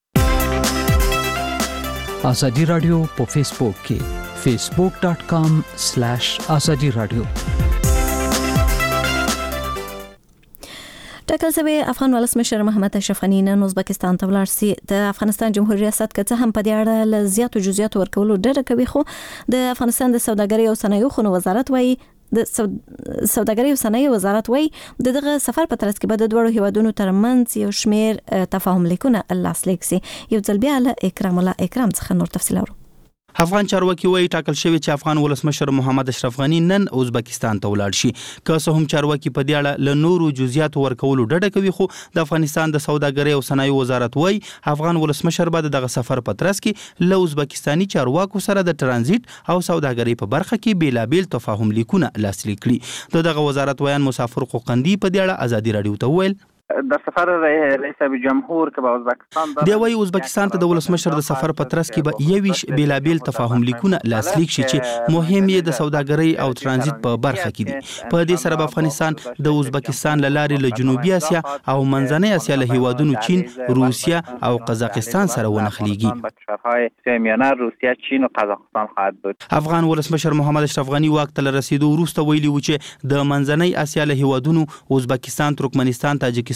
ازادي رادیو په فیسبوک کې facebook dot com slash azadi radio. ټاکل شوی افغان ولسمشر محمد اشرف غنی نن ازبکستان ته ولاړ سي. د افغانستان جمهوریت ریاست که هم په دې اړه له زیاتو جزئیاتو ورکولو ډډه کوي خو د افغانستان د سوداګرۍ او صنایعو خونو وزارت وايي د سوداګرۍ او صنایع وزارت وايي دغه سفر په ترڅ کې به د دوه هیوادونو ترمنځ یو شمېر تفاهم لیکونه لاسلیک سي. یو ځل بیا له اکرام الله اکرام څخه نور تفصیل اورو. افغان چارواکي وایي ټاکل شوی چې افغان ولسمشر محمد اشرف غنی نن ازبکستان ته ولاړ شي. که څه هم چارواکي په دې اړه له نورو جزئیاتو ورکولو ډډه کوي خو د افغانستان د سوداګرۍ او صنایع وزارت وایي افغان ولسمشر به دغه سفر په ترڅ کې له ازبکستاني چارواکو سره د ترانزیت او سوداګرۍ په برخه کې بیلابیل تفاهم لیکونه لاسلیک کړي. دغه وزارت ویان مسافر قوقندي په دې اړه ازادي رادیو ته وویل د سفر رئیس جمهور کې په ازبکستان دی وایي ازبکستان ته د ولسمشر د سفر په ترڅ کې به یویش بیلابیل تفاهم لیکونه لاسلیک شي چې مهم یې د سوداګرۍ او ترانزیت په برخه کې دي. په دې سره به افغانستان د ازبکستان له لارې له جنوبي اسیا او منځنۍ اسیا له هیوادونو چین، روسیا او قزاقستان سره ونښليږي. روسیا، چین او قزاقستان خواهد بود. افغان ولسمشر محمد اشرف غنی واک ته رسیدو وروسته ویلي و چې د منځنۍ اسیا له هیوادونو ازبکستان، ترکمنستان، تاجکستان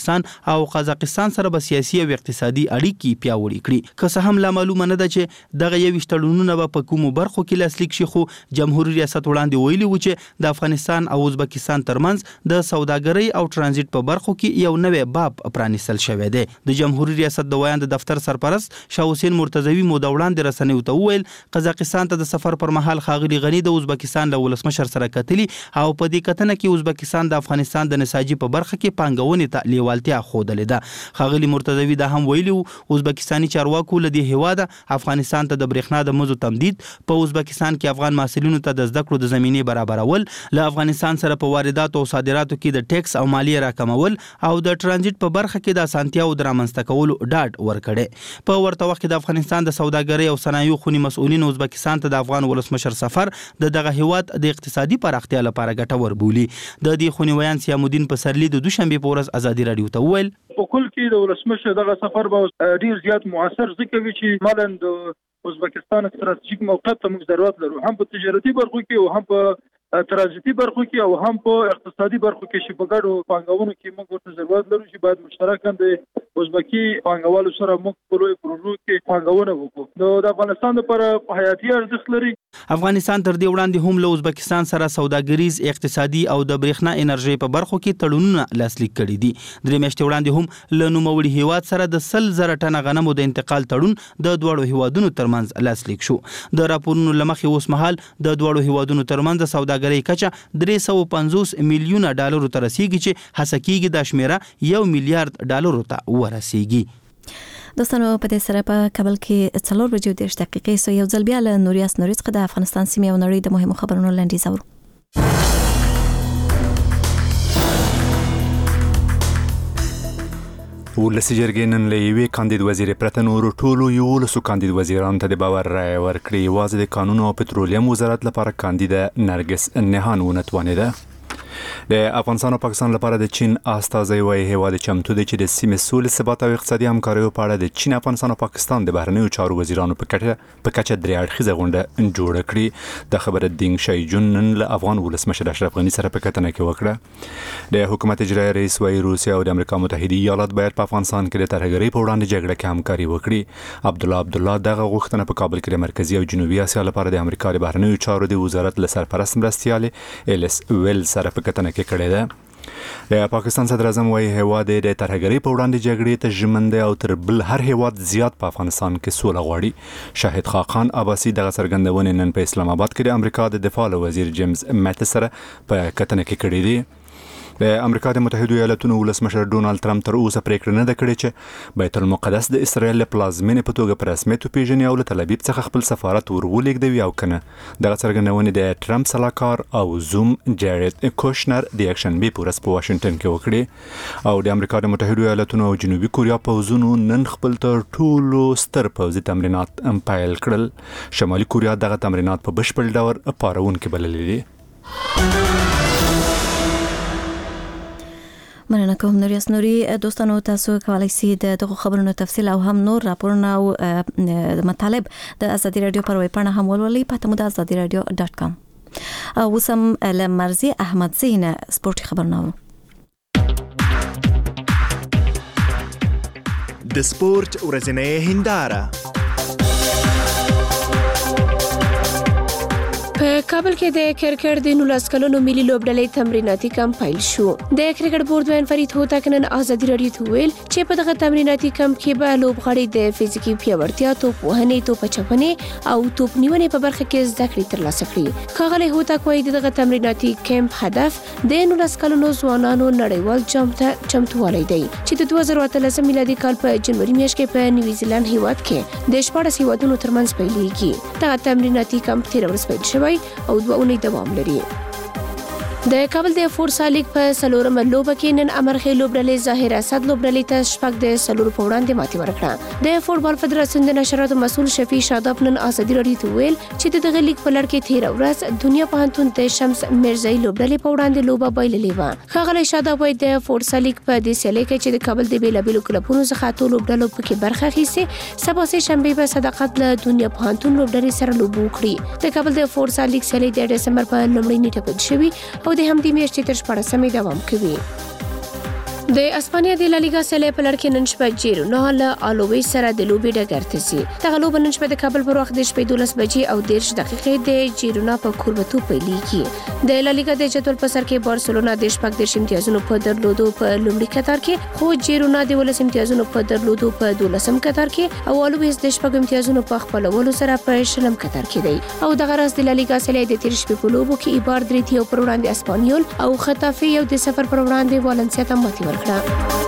ازبکستان او قزاقستان سره به سیاسي او اقتصادي اړیکې پیاوړې کړي. که څه هم لا معلومه نه ده چې دغه یو تړونونه به په کومو برخو کې لاسلیک شي، خو جمهوریت ریاست وړاندې ویلي و چې د افغانستان او ازبکستان ترمنځ د سوداګرۍ او ترانزیت په برخو کې یو نوې باب پرانیستل شوی دی. د جمهوریت ریاست د ویاند دفتر سرپرست شاه حسین مرتضوی مو د وړاندې رسنیو ته وویل قزاقستان ته د سفر پر مهال ښاغلي غني د ازبکستان له ولسمشر سره کتلي او په دې کتنه کې ازبکستان د افغانستان د نساجي په برخه کې پانګونې ته لیوالتیا ښودلې ده. ښاغلي مرتضوی دا هم ویلي و ازبکستاني چارواکو له دې هیواده افغانستان ته د برېښنا د مزو تمدید، په ازبکستان کې افغان محصلینو ته د زده کړو د زمینې برابرول، له افغانستان سره په وارداتو او صادراتو کې د ټیکس او مالیې راکمول او د ترانزیت په برخه کې د اسانتیاو د رامنځته کولو ډاډ ورکړي. په ورته وخت کې د افغانستان د سوداګرۍ او صنایعو خوني مسؤلین ازبکستان ته د افغان ولسمشر سفر د دغه هیواد د اقتصادي پراختیا لپاره ګټور بولي. د دې خوني ویان سیام الدین پسرلی د دوشنبه په ورځ ازادي رادیو ته وویل په کل کې د ولسمشر دغه سفر به ډیر زیات موثر ځکه چې مالن د ازبکستان ستراتیژیک موقعیت ته موږ ضرورت لرو، هم په تجارتي برخو کې او هم په ترانزیتي برخو کې او هم په اقتصادي برخو کې چې په ګډو پانګونو کې موږ ورته ضرورت لرو چې باید مشترکاً د ازبکي پانګوالو سره موږ په لوی پروژو کې پانګونه وکړو. نو د افغانستان لپاره حیاتي ارزښت لري. افغانستان تر دې وړاندې هم له ازبکستان سره سوداګریز، اقتصادي او د برېښنا انرژي په برخو کې تړونونه لاسلیک کړي دي. درې میاشتې وړاندې هم له نوموړي هیواد سره د سل زره ټنه غنمو د انتقال تړون د دواړو هیوادونو ترمنځ لاسلیک شو. د راپورونو له مخې اوس مهال د دواړو هیوادونو ترمنځ د سوداګرۍ کچه درې سوه پنځوس میلیونه ډالرو ته رسیږي چې هڅه کیږي دا شمیره یو میلیارډ ډالرو ته ورسیږي. دوستانو په دې سره په کابل کې څلور بجې دېرش دقیقې سو یو ځل بیا له نوریاس نوري څخه د افغانستان سیمې او نړۍ د مهمو خبرونو لنډیز اورو. ولسي جرګې نن له یوې کاندید وزیر پرته نورو ټولو یولسو کاندید وزیرانو ته د باور رایه ورکړې. یوازې د قانون او پټرولیم وزارت لپاره کاندیده نرګس نهان ونتوانېده. د افغانستان او پاکستان لپاره د چین استازی وايي هیواد چمتو دی چې د سیمې سولې، ثبات او اقتصادي همکاریو په اړه د چین، افغانستان او پاکستان د بهرنیو چارو وزیرانو په کچه په کچه درې اړخیزه غونډه جوړه کړې. د خبره دینګ شایجون نن له افغان ولسمشر اشرف غني سره په کتنه کې وکړه. د حکومت اجرایي رئیس وايي روسیا او د امریکا متحده ایالات باید په افغانستان کې د ترهګرۍ په وړاندې جګړه کې همکاري وکړي. عبدالله عبدالله دغه غوښتنه په کابل کې د مرکزي او جنوبي اسیا لپاره د امریکا د بهرنیو چارو د وزارت له سرپرست مرستیالې ایلیس ویل سره په کتنه کې کړې ده. د پاکستان صدر اعظم وايي هیواد د ترهګرۍ په وړاندې جګړې ته ژمن دی او تر بل هر هیواد زیات په افغانستان کې سوله غواړي. شاهد خاقان عباسي دغه څرګندونې نن په اسلام آباد کې د امریکا د دفاع وزیر جیمز ماتس سره په کتنه کې کړې دي. د امریکا د متحده ایالاتونو ولسمشر ډونالد ټرمپ تر اوسه پریکړه نه ده کړې چې بیت المقدس د اسرائیل له پلازمینې په توګه په رسمیت وپیژني او له تل ابیب څخه خپل سفارت ورولېږدوي او کنه. دغه څرګندونې د ټرمپ سلاکار او زوم جارید کوشنر د اکشن بي پورس په واشنگټن کې وکړي. او د امریکا د متحده ایالاتونو او جنوبي کوریا پوځونو نن خپل تر ټولو ستر پوځي تمرینات پیل کړل. شمالي کوریا دغه تمرینات په بشپړ ډول پارونکي بللي دي. مننه کوم نوریاس نوري. دوستانو تاسو کولای شئ د دغه خبرونو تفصیل او هم نور راپورونه او مطالب د ازادي رادیو پر ویب پاڼه هم ولولئ په تمو د ازادي رادیو ډاټ کام. او وسم لمرزي احمد زین سپورت خبرونه د سپورت ورځنۍ هنداره. په کابل کې د کرکټ د نولس کلونو ملي لوبډلې تمریناتي کمپ پیل شو. د کرکټ بورډ وین فرید هوتک نن ازادي رادیو ته ویل چې په دغه تمریناتي کمپ کې به لوبغاړي د فزیکي پیاوړتیا، توپ وهنې، توپ چپنې او توپ نیونې په برخه کې زده کړې ترلاسه کړي. ښاغلی هوتک وايي دغه تمریناتي کمپ هدف د نولس کلونو ځوانانو نړیوال جام ته چمتووالی دی چې د دوه زره اتلسم میلادي کال په جنوري میاشت کې په نیوزیلند هیواد کې د شپاړس هیوادونو ترمنځ پیلېږي. دغه تمریناتي کمپ تېره ورځ پیل شوی او دوه اونۍ دوام لري. د کابل د فورسا لیګ په څلورم لوبه کې نن امرخې لوبډلې ظاهر اسد لوبډلې ته شپږ د څلور په وړاندې ماتې ورکړه. د فوټبال فدراسیون د نشراتو مسؤل شفیع شاداب نن ازادي رادیو ته ویل چې د دغه لیګ په لړ کې تېره ورځ دنیا پوهنتون د شمس میرزايي لوبډلې په وړاندې لوبه بایللې وه. ښاغلی شاداب وايي د فورسا لیګ په دې سیالۍ کې چې د کابل د بېلابېلو کلبونو څخه اتو لوبډلو پکې برخه اخیستې، سبا سه شنبې په صداقت له دنیا پوهنتون لوبډلې سره لوبه وکړي. د کابل د فورسا لیګ سیالۍ د ډسمبر په لومړۍ نیټه پیل شوې او د همدې میاشتې تر شپاړسمې دوام کوي. د اسپانیا د لالیګا سیالۍ په لړ کې نن شپه جیرونا له الوویس سره د لوبې ډګر ته ځي. دغه لوبه نن شپه د کابل پر وخت د شپې دولس بجې او دېرش دقیقې د جیرونا په کوربتو پیلېږي. د لالیګا د جدول په سر کې بارسلونا د شپږ دېرش امتیازونو په درلودو په لومړي کتار کې، خو جیرونا د ولس امتیازونو په درلودو په دولسم کتار کې او الوویس د شپږ امتیازونو په خپلولو سره په شلم کتار کې دی. او دغه راز د لالیګا سیالۍ د تېر شپې په لوبو کې ایبار درې یو پر وړاندې اسپانیول او خطافي یو د صفر پر وړاندې والنسیا ته ماتې ورکړه.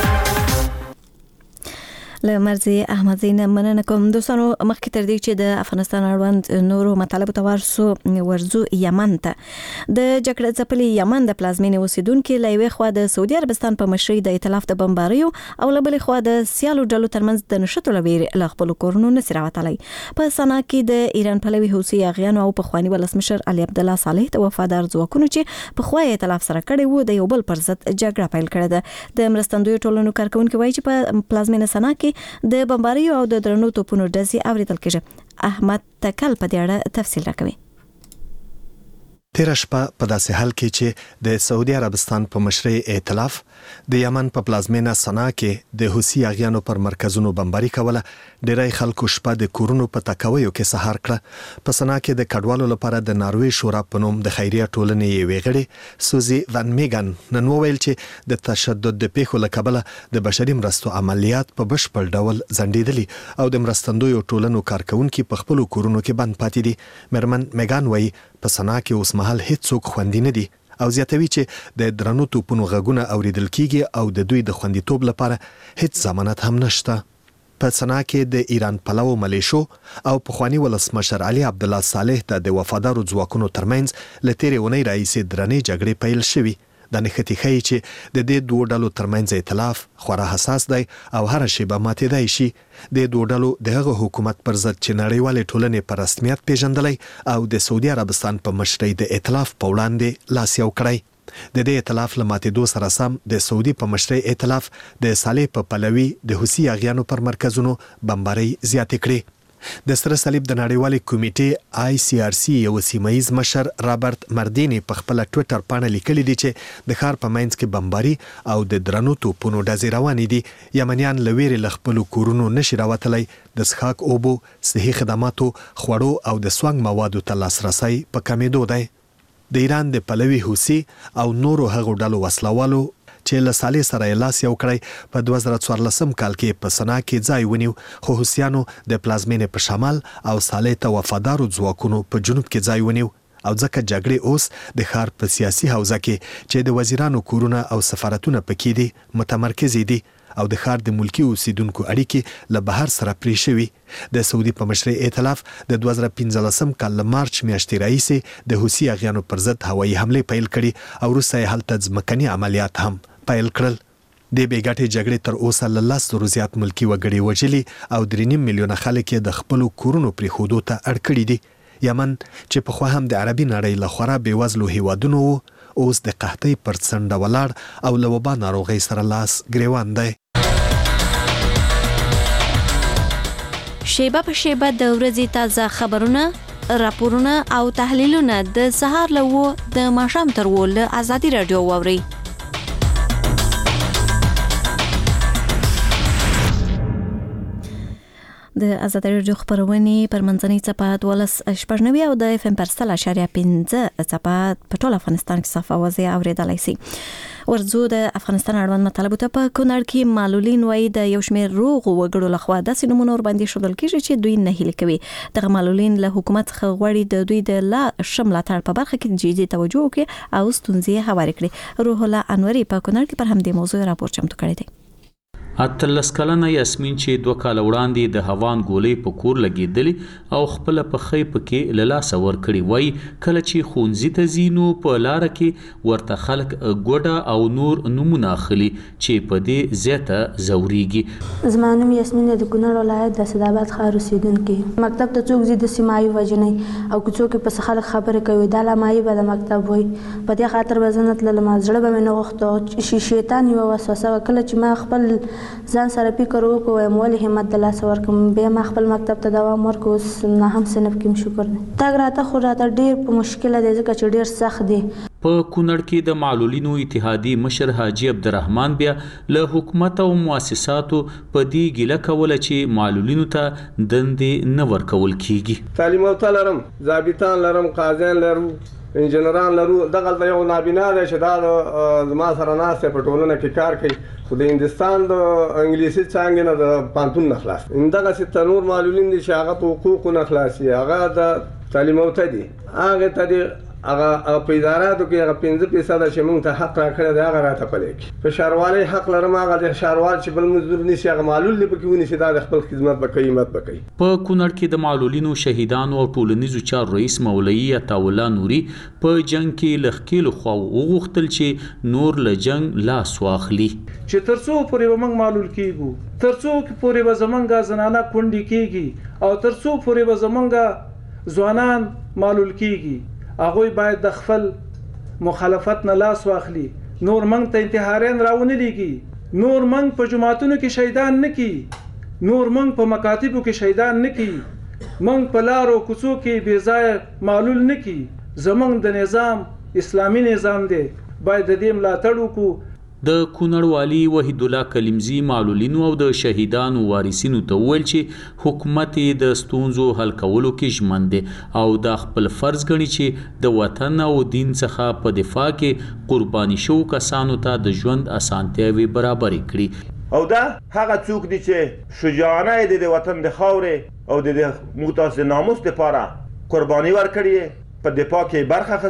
له مرزي احمدزین مننه کوم. دوستانو مخکې تر دې چې د افغانستان اړوند نورو مطالبو ته ورسو ورزو یمن ته. د جګړې ځپلي یمن د پلازمینې اوسیدونکو له یوې خوا د سعودي عربستان په مشرۍ د ائتلاف د بمباریو او له بلې خوا د سیالو ډلو ترمنځ د نشټو لویرې له خپل کورونو نسی راوتلی. په سنا کې د ایران پلوي حوثي اغیانو او په خواني ولسمشر علي عبد الله صالح ته وفادار ځواکونو چې په خوای ائتلاف سره کړي وو د یو بل پر ضد جګړه پیل کړې ده. د مرستندوی ټولنو کارکونکو وایي چې په پلازمینې سنا کې د بمباریو او د درنو توپونو ډزې اوریدل کېږي. احمد تکل په دې اړه تفصیل راکوي. تیر شپه په داسې حال کې چې د سعودي عربستان په مشرۍ ائتلاف د یمن په پلازمینه سنا کې د حوثي اغیانو پر مرکزونو بمباري کوله، ډیری خلکو شپه د کورونو په تکویو کې سهار کړه. په سنا کې د کډوالو لپاره د ناروې شورا په نوم د خیریه ټولنې یوې غړي سوزي وان میګن نن وویل چې د تشدد د پیښو له کبله د بشري مرستو عملیات په بشپړ ډول ځنډېدلي او د مرستندویو ټولنو کارکونکي په خپلو کورونو کې بند پاتې دي. مرمن میګن وایي په سنا کې اوس مهال هیڅوک خوندي نه دي او زیاتوي چې د درنو توپونو غږونه اوریدل کیږي او د دوی د خوندیتوب لپاره هیڅ ضمانت هم نشته. په سنا کې د ایران پلوو ملیشو او پخوانی ولسمشر علي عبد الله صالح د وفادارو ځواکونو ترمنځ له تیرې اونۍ راهیسې درنې جګړې پیل شوي. د نښتې ښیي چې د دې دوه ډلو ترمنځ ائتلاف خورا حساس دی او هر شیبه ماتېدای شي. د دوه ډلو دغه حکومت پر ضد چې نړیوالې ټولنې په رسمیت پیژندلی او د سعودي عربستان په مشرۍ د ائتلاف په وړاندې لاس یو کړی. د دې ائتلاف له ماتېدو سره سم د سعودي په مشرۍ ائتلاف د صالح په پلوي د حوثي اغیانو پر مرکزونو بمبارۍ زیاتې کړې. د سره صلیب د نړیوالې کمیټې آی سی آر سی یو سیمایي مشر رابرت مردینی په خپل ټوئیټر باندې لیکلي دي چې د ښار په منځ کې بمباري او د درنو توپونو ډزې روانې دي. یمنیان له ویرې له خپلو کورونو نشي راوتلی. د څښاک اوبو، صحي خدماتو، خوړو او د سونګ موادو ته لاسرسی په کمېدو دی. د ایران د پلوي حوثي او نورو هغو ډلو وسلوالو چې له صالح سره یې لاس یو کړی په دوه زره څوارلسم کال کې په سنا کې ځای ونیو، خو حوثیانو د پلازمینې په شمال او صالح ته وفادارو ځواکونو په جنوب کې ځای ونیو او ځکه جګړې اوس د ښار په سیاسي حوزه کې چې د وزیرانو کورونه او سفارتونه پکې دي متمرکزې دي او د ښار د ملکی اوسیدونکو اړیکې له بهر سره پرې شوي. د سعودي په مشرۍ ائتلاف د دوه زره پنځلسم کال له مارچ میاشتې راهیسې د حوثي اغیانو پر ضد هوایي حملې پیل کړي او وروسته یې هلته ځمکني عملیات هم پیل کړل. د بې ګټې جګړې تر اوسه له لس زرو زیات ملکي وګړي وژلي او درې نیم میلیونه خلک یې د خپلو کورونو پرېښودو ته اړ کړي دي. یمن چې پخوا هم د عربي نړۍ له خورا بېوزلو هیوادونو و، اوس د قحطۍ پر څنډه ولاړ او له وبا ناروغۍ سره لاس ګریوان دی. شیبه په شیبه د ورځې تازه خبرونه، راپورونه او تحلیلونه د سهار له و د ماښام تر و له ازادي راډیو واورئ. د ازادي راډیو خبرونه پر منځنۍ څپه دولس شپږ نوي او د اف ام پر سل اشاریه پنځه څپه په ټول افغانستان کې صفه وځي اوریدلای شي. ورزو د افغانستان اړوند مطالبه ته په کونړ کې معلولین وایي د یو شمېر روغ وګړو لخوا داسې نمونه ورباندې ښودل کېږي چې دوی نه هیله کوي. دغه معلولین له حکومت څخه غواړي د دوی د لا ښه ملاتړ په برخه کې جدي توجه وکړي او ستونزې هوارې کړي. روح الله انوري په کونړ کې پر همدې موضوع راپور چمتو کړی دی. اتلس کلنه یاسمین چې دوه کال وړاندې د هوان ګولۍ په کور لګېدلې او خپل په خې پکې له لاسه ورکړي وای کله چې خونځي ته زینو په لار کې ورته خلک ګوډه او نور نمونه اخلي چې په دې زیاته زوريږي. زما نوم یاسمین د کونړ ولایت د سیدآباد ښار اوسیدونکې. مکتب ته څوک ځي د سیمایي وجنې او که څوک په خلک خبرې کوي دا لامایي به د مکتب وای. په دې خاطر به زه نه تللم، زړه به مې نه غوښته چې شیطان یوه وسوسه وه. کله چې ما خپل ځان سره فکر وکړو وایم ولې همت د لاسه ورکړم بیا ما خپل مکتب ته دوام ورکړ اوس نهم صنف کې شکر دی تګ راته خو راته ډېر په مشکله دی ځکه چې ډېر سخت دی. په کونړ کې د معلولینو اتحادی مشر حاجی عبدالرحمن بیا له حکومت او مؤسساتو په دې ګیله کوله چې معلولینو ته دندې نه ورکول کیږي. تعلیم او لرم ضابطان لرم قاضیان لرم انجنیران لرو دغه یو نابینا دی چې دا زما سره ناسته په ټولنه کې کار کوي خو د هندستان د انګلیسي څانګې نه د پانتون نه خلاص دغسې ته نور معلولین دي چې هغه په حقوقو نه خلاص دي هغه د تعلیم او ته دي هغې ته دي هغه په اداراتو کې هغه پنځه فیصده چې موږ ته حق راکړی دی هغه راته پلی کړي په ښاروالۍ حق لرم هغه د ښاروال چې بل مزدور نیسي هغه معلول دی پکې ونیسي دا د خپل خدمت به کوي همت به کوي. په کونړ کې د معلولینو شهیدانو او ټولنیزو چارو رئیس مولوي عطاالله نوري په جنگ کې له ښکېلو خواو وغوښتل چې نور له جنگ لاس واخلي چې تر څو پورې به موږ معلول کېږو تر څو پورې به زمونږ زنانه کونډې کېږي او تر څو پورې به زمونږ ځوانان معلول کېږي هغوی باید د خپل مخالفت نه لاس واخلي نور منګ ته انتحاریان راونه لیږي نور منګ په جماعتونو کې شهیدان نه کی نور منګ په مکاتبو کې شهیدان نه کی منګ په لارو کوڅو کې بې ځایه معلول نه کی زمونږ د نظام اسلامي نظام دی باید د دې ملاتړ وکړو. د کونړ والی وحید الله کلیمزی معلولینو او د شهیدانو وارثینو ته وویل چې حکومت د ستونزو حل کولو کې ژمن دی او د خپل فرض ګڼي چې د وطن او دین څخه په دفاع کې قرباني شو کسانو ته د ژوند اسانتیاوي برابرې کړي او دا هغه څوک دي چې شجاعانه دي د وطن د خاورې او د مقدس ناموس لپاره قرباني ورکړي په دفاع کې برخه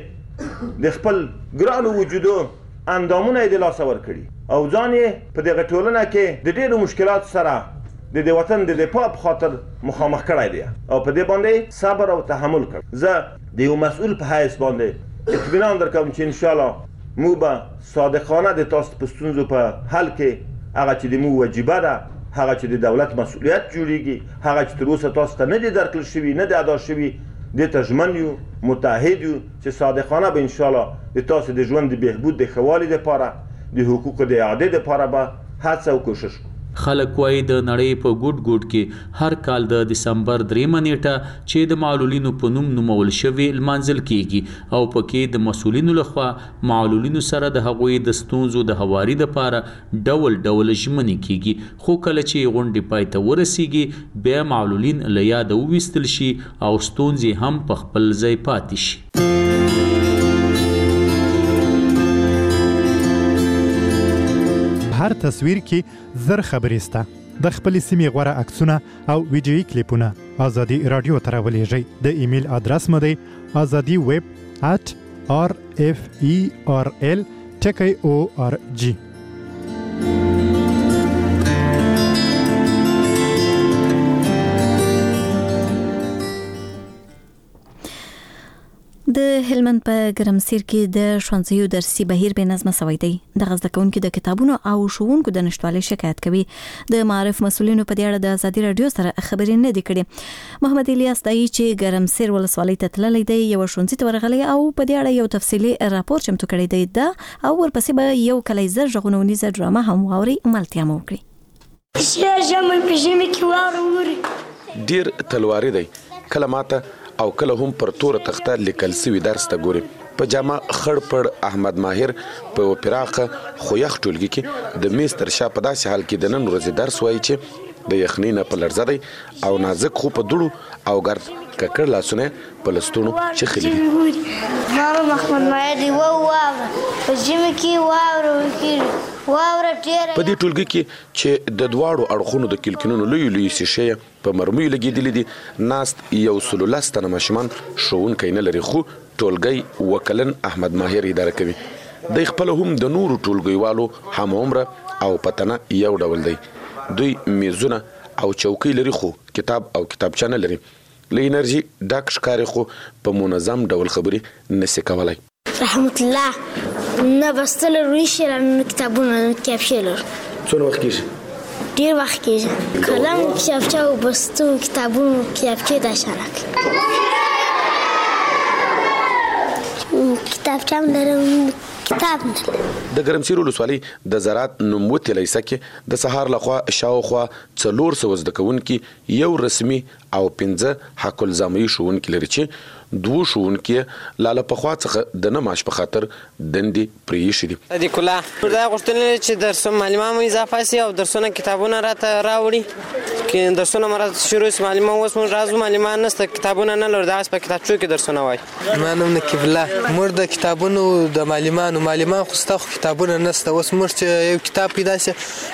اخیستې د خپل ګرانو وجودو اندامونه یې د لاسه ورکړي او ځان یې په دغه ټولنه کې د ډېرو مشکلاتو سره د دې وطن د دفاع په خاطر مخامخ کړی دی او په دې باندې صبر او تحمل کړ. زه د یو مسؤل په حیث باندې اطمینان درکوم چې انشاءالله موږ به صادقانه د تاسو په ستونزو په حل کې هغه چې د موږ وجیبه ده هغه چې د دولت مسؤلیت جوړیږي هغه چې تر اوسه تاسو ته نه دي درکړل شوي نه دي ادا شوي دې ته ژمن یو متحد یو چې صادقانه به انشاءالله د تاسو د ژوند د بهبود د ښه والي دپاره د حقوقو د اعادې دپاره به هڅه او کوشش کوو. خلک وایي د نړۍ په ګوټ ګوټ کې هر کال د دسمبر دریمه نیټه چې د معلولینو په نوم نومول شوی لمانځل کیږي او پکې د مسؤلینو لخوا معلولینو سره د هغوی د ستونزو د هواري دپاره ډول ډول ژمنې کیږي خو کله چې غونډې پای ته ورسیږي بیا معلولین له یاده وویستل شي او ستونزې هم په خپل ځای پاتې شي. هر تصویر کې زر خبرې سته د خپل سیمې غوره عکسونه او ویډیويي کلیپونه ازادي رادیو ته راولېږئ. د ایمیل ادرس مو دی ازادي ویب at r f e r l ټکی او ار جی. د هلمند په ګرمسیر کې د ښوونځیو درسي بهیر بې نظمه شوی دی. دغه زده کوونکي د کتابونو او ښوونکو د نشتوالي شکایت کوي. د معارف مسؤلینو په دې اړه د ازادي رادیو سره خبرې نه دي کړې. محمد الیاس دایي چې ګرمسیر ولسوالۍ ته تللی دی یو ښوونځي ته ورغلی او په دې اړه یو تفصیلي راپور چمتو کړی دی دا او ورپسې به یو کلیزه غږونه ونیزه ډرامه هم واوري ملتیا مو وکړي. ډیر تلواري دی کله ماته او کله هم پر تور تخته لیکل سوی درس ته ګوري. په جامه خړ پړ احمد ماهر په پراخه خو یخ ټولګي کې د میستر شاه په داسې حال کې د نن ورځې درس وایي چې د یخنۍ نه په لړزه دی او نازک خو په دوړو او ګرد ککړ لاسونه په لستونو چخلي دي. ماما محمد ماهر دی و واوره په ژمي کې واوره وکړي واوره ډېره په دې ټولګي کې چې د دواړو اړخونو د کلکینونو لوی لوی شیشې په مرمیو لګېدلې دي ناست یو سلو لس تنه ماشومان ښوونکی نه لري خو ټولګی وکلن احمد ماهر اداره کوي. د خپل هم د نورو ټولګیوالو هم عمره او پتنه یو ډول دی. دوی میزونه او چوکۍ لري خو کتاب او کتابچه نه لري. له انرژي ډک ښکاري خو په منظم ډول خبرې نشي کولی. رحمت الله نه بستل روی شیران کتابونه کتابچه لري. څونه وخت کېږي؟ ډیر وخت کېږي. قلم کتابچه او بستو کتابونو کتابچه د شرک کتابچه هم لرم کتاب نه. د ګرمسیر ولسوالۍ د زراعت نوموتې لیسه کې د سهار لخوا شاوخوا څلور سوه زده کوونکي یو رسمي او پنځه حق الزامي ښوونکي لري چې دوه ښوونکي لاله پخوا څخه د نه معاش په خاطر دندې پرېښي دي. صدیق الله دا غوښتنه چې درسونه معلمان مو اضافه سي او درسونه کتابونه راته راوړي کې درسونه مراد شروع سي. معلمان اوس موږ راځو معلمان نسته کتابونه نه لرو دغه په کتابچو کې درسونه وایي. ما نوم نقیب الله موږ د کتابونو د معلمانو معلمان خو ستا خو کتابونه نسته اوس موږ چې یو کتاب پیدا سي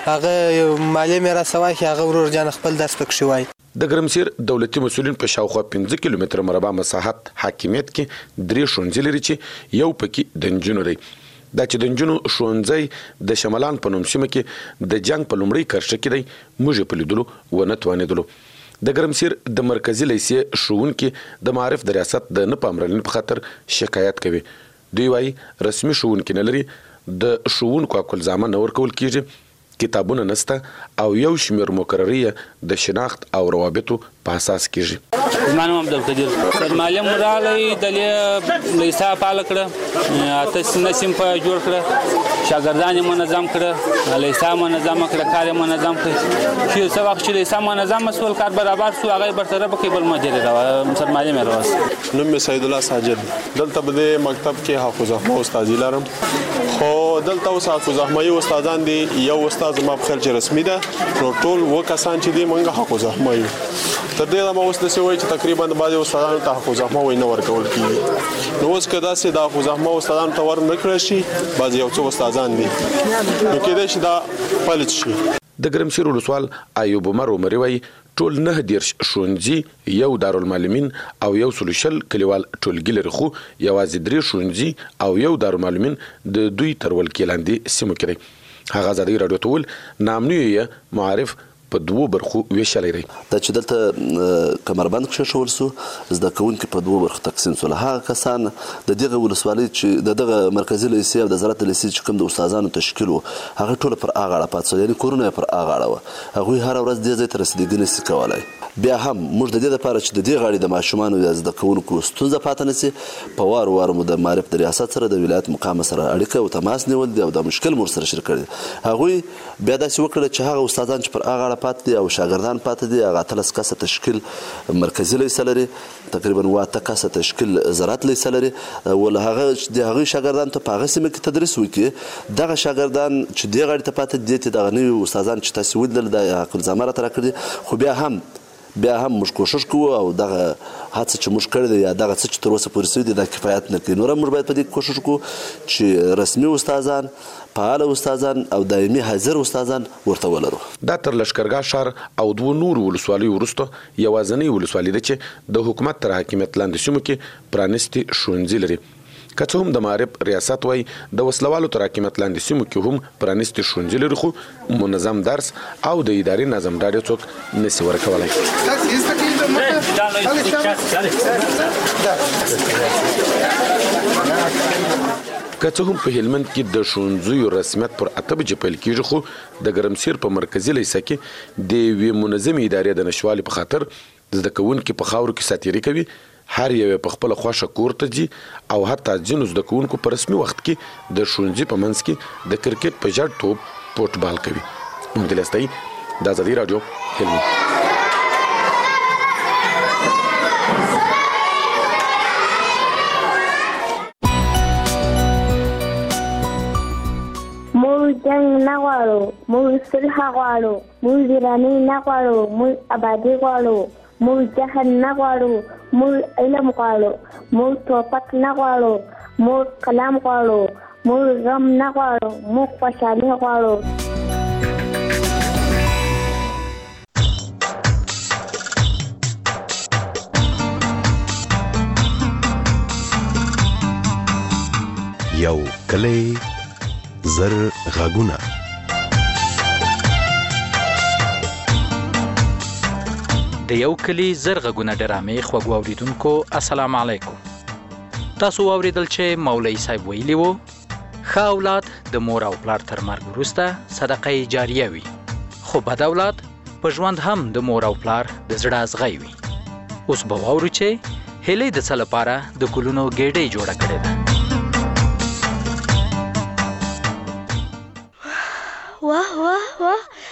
هغه معلم یې راسوای چې هغه ورور جان خپل درس پکښې وایي. د ګرمسیر دولتي مسؤلین په شاوخوا پنځه کیلومتره مربع مساحت حاکمیت کې درې ښوونځي لري چې یو پکې د نجونو دی. دا چې د نجونو ښوونځی د شمالان په نوم سیمه کې د جنګ په لومړۍ کرښه کې دی موږ یې په لیدلو ونه توانېدلو. د ګرمسیر د مرکزي لیسې ښوونکي د معارف د ریاست د نه پاملرنې په خاطر شکایت کوي. دوی وایي رسمي ښوونکي نه لري، د ښوونکو حق الزامه نه ورکول کیږي، کتابونه نسته او یو شمیر مقرري د شناخت او روابطو په اساس کیږي. زما نوم عبدالقدیر سر معلم راغلی د لیسا فعال کړه، اته نسیم په جوړ کړه، شاګردان یې منظم کړه، لیسا منظم کړه، کار یې منظم کړ. چې څه وخت چې لیسا منظم شول کار برابر شو هغه برطرف کړي بل مدیر راو سر معلم راوس. نوم مې سید الله ساجد. دلته په دې مکتب کې حافظ احمد استاد لرم، خو دلته اوس حافظ احمد استادان دي یو استاد زما په خیال چې رسمي ده نو ټول و کسان چې دي مونږ حافظ احمد یو. تر دې ما اوس داسې وایي چې تقریبا د بعضې استادانو ته حافظ احمد وایي نه ورکول کېږي. نو اوس که داسې د حافظ احمد استادانو ته ور نه کړی شي بعضې یو څو استادان دي نو کېدای شي دا فلج شي. د ګرمسیر ولسوال ایوب عمر عمري وایي ټول نه دېرش ښوونځي یو دارالمعلمین او یو سلو شل کلیوال ټولګي لري، خو یوازې درې ښوونځي او یو دارالمعلمین د دوی تر ولکې لاندې سیمو کې دی. هغه ازادي راډیو ته وویل نامنیو یې معارف په دوو برخو ویشلی دی. دا چې دلته کمربند کېښول سو زده کوونکي په دوو برخو تقسیم سول. هغه کسان د دغه ولسوالۍ چې د دغه مرکزي لیسې او د زراعت لیسې چې کوم د استادانو تشکیل و هغه ټوله پر هغه اړه پاتې سول، یعنې کورونه یې پر هغه اړه وه. هغوی هره ورځ دې ځای ته رسېدګي نه سي کولی. بیا هم موږ د دې لپاره چې د دې غاړې د ماشومانو یا زده کوونکو ستونزه پاتې نه سي په وار وار مو د معارف د ریاست سره د ولایت مقام سره اړیکه او تماس نیول دي او دا مشکل مو سره شریک کړی. هغوی بیا داسې وکړه چې هغه استادان چې پر هغه اړه پاتې دي او شاګردان پاتې دي هغه اتلس کسه تشکیل مرکزي لیسه لري، تقریبا اووه اته کسه تشکیل زراعت لیسه لري. ول هغه د هغوی شاګردان ته په هغه سیمه کې تدریس وکړي. دغه شاګردان چې دې غاړې ته پاتې دي ته دغه نوي استادان چې تاسې ولیدل د حق الزامه راته راکړي، خو بیا هم بیا هم موږ کوشش کوو او دغه هڅه چې موږ کړې ده یا دغه څه چې تر اوسه پورې سوي دي دا کفایت نه کوي. نور هم موږ باید په دې کوشش کوو چې رسمي استادان، فعال استادان او دایمي حاضر استادان ورته ولرو. دا تر لښکرګاه ښار او دوه نورو ولسوالیو وروسته یوازینۍ ولسوالي ده چې د حکومت تر حاکمیت لاندې سیمو کې پرانیستي ښوونځي لري. که څه هم د معارف ریاست وایي د وسلوالو تر حاکمیت لاندې سیمو کې هم پرانیستي ښوونځي لري، خو منظم درس او د اداري نظم ډاډ یې څوک نسي ورکولی. که څه هم په هلمند کې د ښوونځیو رسمیت پر اته بجې پیل کېږي، خو د ګرمسیر په مرکزي لیسه کې د یوې منظمې ادارې د نشتوالي په خاطر زده کوونکي په خاورو کې ساتیري کوي. هر یو په خپله خوښه کور ته ځي او حتی ځینو زده کوونکو په رسمي وخت کې د ښوونځي په منځ کې د کرکټ په جړ توپ فوټبال کوي. مهدي لستایي د ازادي راډیو هلمند. موږ جنګ نه غواړو، موږ صلح غواړو، موږ ویرانۍ نه غواړو، موږ ابادي غواړو، موږ جهل نه غواړو، موږ علم غواړو، موږ توپک نه غواړو، موږ قلم غواړو، موږ غم نه غواړو، موږ خوشحالي غواړو. یو کلی زر غږونه. د یو کلی زر غږونه ډرامې خوږو اوریدونکو السلام علیکم. تاسو واوریدل چې مولوي صاحب ویلي وو ښه اولاد د مور او پلار تر مرګ وروسته صدقه جاریه وي، خو بد اولاد په ژوند هم د مور او پلار د زړه ازغی وي. اوس به واورو چې هیلۍ د څه لپاره د ګلونو ګېډۍ جوړه کړې ده.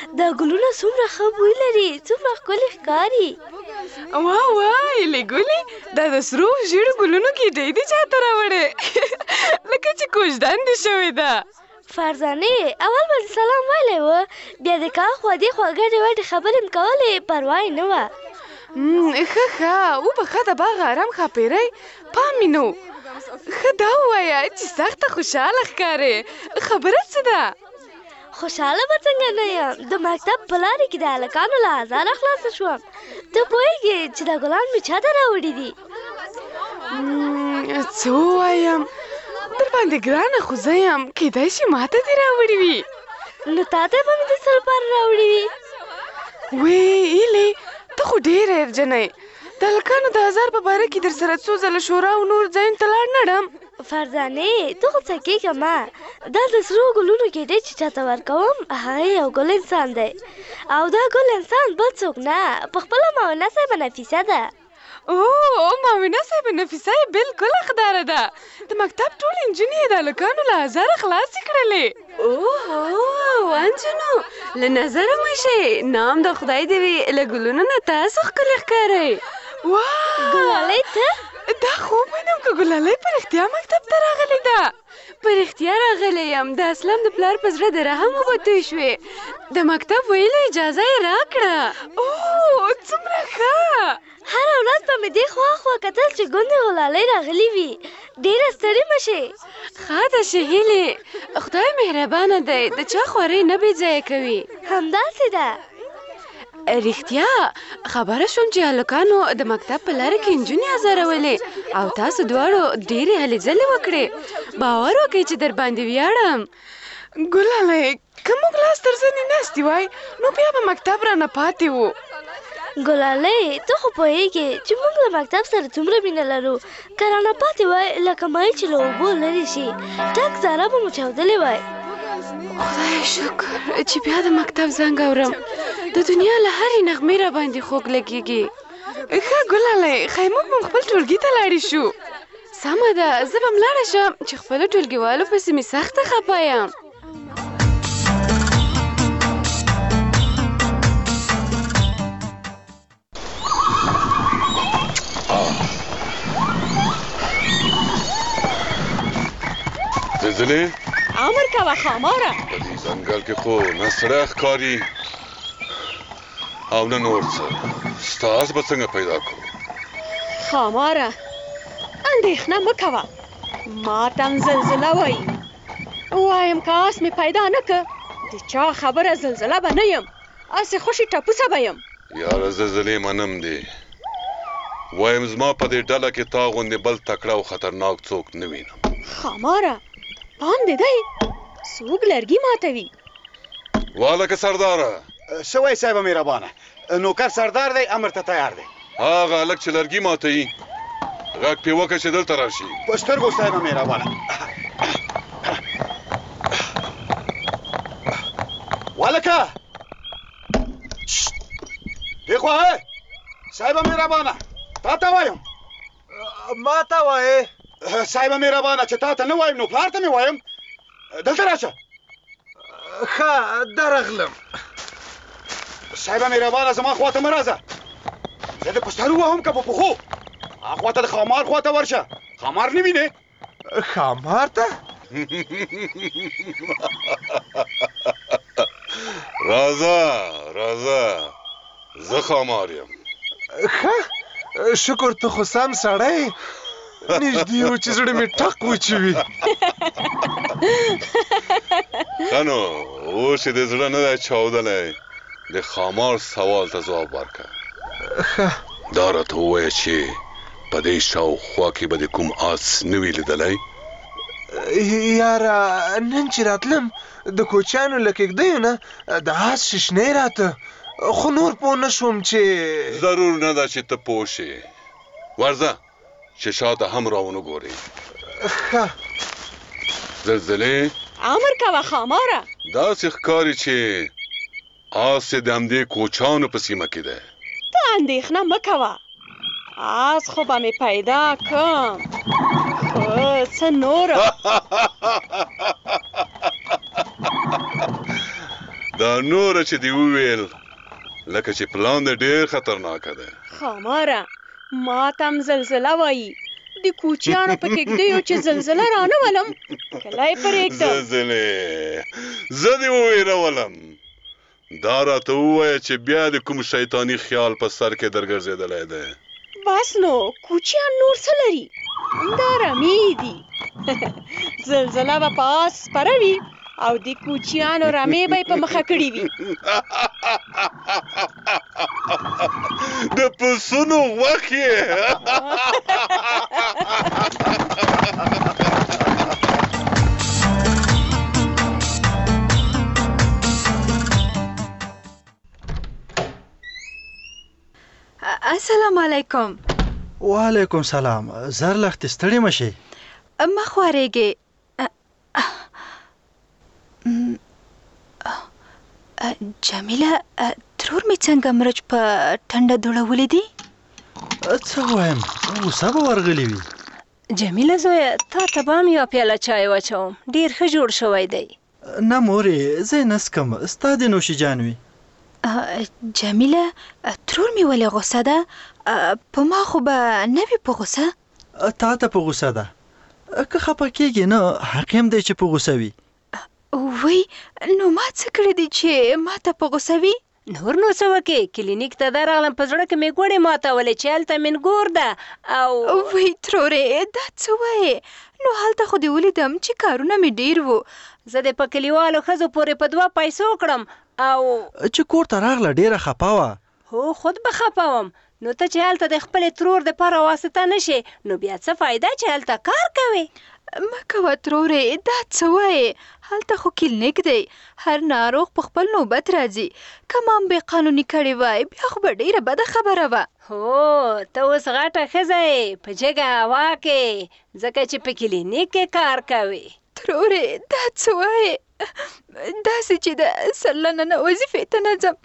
دا ګلونه څومره ښه بوی لري، څومره ښکلي ښکاري. واه واه ایلې ګلې، دا د سرو ژیړو ګلونو ګېډۍ دې چاته راوړې لکه چې کوژدن دې شوې ده. فرزانې اول به دې سلام ویلی و، بیا د کا خوا دې خوا ګډې وډې خبرې م کولې، پروا یې نه وه. ښه ښه وبخه د باغ ارام ښاپېرۍ، پام مې نه و. ښه دا ووایه چې سخته خوشحاله ښکارې، خبره څه ده؟ خوشحاله به څنګه نه یم، د مکتب په لارې کې د هلکانو له ازاره خلاصه شوم. ته پوهېږې چې دا ګلان مې چا ته راوړي دي؟ څه ووایم، در باندې ګرانه خو زه یم، کیدای شي ما ته دې راوړي وي. نو تا ته به مې د څه لپاره راوړي وي؟ وې ایلې ته خو ډېره ارجنۍ، د هلکانو د ازار په باره کې در سره څو ځله شورا او نور ځایونو ته لاړ نه ډم. فرزانې ته خو څه کېږه مه، دا د سرو ګلونو ګېډۍ چې چاته ورکوم هغه یو ګل انسان دی، او دا ګل انسان بل څوک نه، په خپله موونه صاحبه نفیسه ده. او موونه صاحبه نفیسه یې بلکل حقداره ده، د مکتب ټولې نجونې یې د هلکانو له ازاره خلاصې کړلې. اوهو انجونو له نظره مه شئ، نام د خدای دې وي، له ګلونو نه تاسو ښکلې ښکارئ. واه ګلالۍ ته دا خوب وینم که ګلالۍ په رښتیا مکتب ته راغلې ده. په رښتیا راغلی یم، د اسلم د پلار په زړه د رحم اوبه توی شوې، د مکتب ویلو اجازه یې راکړه. او څومره ښه. هره ورځ به مې دې خوا خوا کتل چې ګوندې غلالۍ راغلي وي. ډېره ستړې مه شې. ښه ده شهیلې، خدای مهربانه دی، د چا خوارۍ نه بې ځایه کوي. همداسې ده. رښتیا خبره شوم چې هلکانو د مکتب په لاره کې نجونې ازارولې او تاسو دواړو ډېرې هلې ځلې وکړې. باور وکړئ چې در باندې ویاړم. ګلالۍ که موږ لاس تر زنې ناستې وای نو بیا به مکتب رانه پاتې وو. ګلالۍ ته خو پوهېږې چې موږ له مکتب سره څومره مینه لرو، که رانه پاتې وای لکه ماهی چې له اوبو لرې شي، ټک زاره به مو چاودلې وای. خدای شکر چې بیا د مکتب زنګ اورم، د دنیا له هرې نغمې را باندې خوږ لګېږي. ښه ګلالۍ ښایي موږ به خپل ټولګي ته لاړې شو. سمه ده، زه به ملاړه شم چې خپلو ټولګیوالو پسې مې سخته خفه یم. زلزلې امر کوه خاماره، په دې ځنګل کې خو نه سړی ښکاري او نه نور څه، ستاس به څنګه پیدا کړو؟ خاماره اندېښنه مه کوه، ما ته هم زلزله وایي. وایم که آس مې پیدا نه که د چا خبره زلزله به نه یم، هسې خوشې ټپوسه به یم. یاره زلزلې منم دی، وایم زما په دې ډله کې تا غوندې بل تکړه او خطرناک څوک نه وینم. خاماره پام دې دی، څوک لرګي ماتوي. والکه سرداره څه وایي صاحبه مهربانه، نوکر سردار دی، امر ته تیار دی. هغه هلک چې لرګي ماتوي غږ پې وکړه چې دلته راشي. په سترګو صاحبه مهربانه. والکه دې خوا صاحبه مهربانه، تا ته وایم. ما ته وایې صاحبه مهربانه چې تا ته نه وایم نو پلار ته مې وایم، دلته راشه. ښه درغلم. صاحبه مهربانه زما خوا ته مه راځه، زه د پستانو وهم که په پښو، هغه خوا ته د خامار خوا ته ورشه. خامار نه وینې؟ خامار ته؟ راځه راځه، زه خامار یم. ښه شکر ته خو سم سړی، نږدې و چې زړه مې ټق وچوي. ښه نو اوس چې د زړه نه دی چاودلی، د خامار سوال ته ځواب ورکړه. دا راته ووایه چې په دې شاوخوا کې به د کوم آس نه وي لیدلی؟ یاره نن چې راتلم د کوچیانو له کېږدیو نه د آس ششنۍ راته، خو نور پوه نه شوم چې ضرور نه ده چې ته پوه شې. ورځه چې شاته هم راونه ګورې. ښه زلزلې امر کوه خاماره. داسې ښکاري چې آس یې د همدې کوچیانو په سیمه کې دی. ته اندېښنه مه کوه، آس خو به مې پیدا کم. خو څه نوره د دا نور چې دی وویل لکه چې پلان دې ډېر خطرناک دی. خاماره ما تم زلزله وایي د کوچیانو په کېږدیو چې زلزله رانه ولم کله یې پرېږدم. زلزلې زه دې وویرولم. دا راته ووایه چې بیا د کوم شیطاني خیال په سر کې درګرځېدلی دی. بس نو کوچیان نور څه لري همدا رمې دي. زلزله به په آس سپره وي او د کوچیانو رمې به یې په مخه کړي وي. د پسونو غوښ یې. السلام علیکم. وعلیکم سلام. زر لخت ستړي مشي. ما خوارېږې. جمیله ترور مې څنګه مرچ په ټنډه دوړولې دي؟ څه وایم غوسه به ورغلې وي. جمیله زویه تا ته به هم یوه پیاله چای واچوم ډېر ښه جوړ شوی دی. نه مورې زه یې نه څکم ستا د نوشي جان وي. جمیله ترور مې ولې غوسه ده؟ په ما خو به نه وي په غوسه. تا ته په غوسه ده که خفه کېږي نه حق هم دی چې په غوسه وي. وی نو ما څه کړی دی چې ما ته په غوسه وي؟ نور نو څه وکې کلینیک ته درغلم په زړه کې مې ګوړې ماتولې چې هلته مې نګور ده او وی ترورې دا څه وایې؟ نو هلته خو دې ولیدم چې کارونه مې ډېر وو. زه دې په کلیوالو ښځو پورې په دوه پیسو کړم او چې کور ته راغله ډېره خفه وه. هو خود به خفه وم. نو ته چې هلته د خپلې ترور دپاره واسطه نه شې نو بیا څه فایده چې هلته کار کوې؟ مه کوه ترورې دا څه وایې؟ هلته خو کلینیک دی هر ناروغ په خپل نوبت راځي. که ما هم بې قانوني کړې وای بیا خو به ډېره بده خبره وه. هو ته اوس غټه ښځه یې په جګه هوا کې ځکه چې په کلینیک کې کار کوې. ترورې دا څه وایې؟ داسې چې د سلنه نه وظیفې ته نه ځم.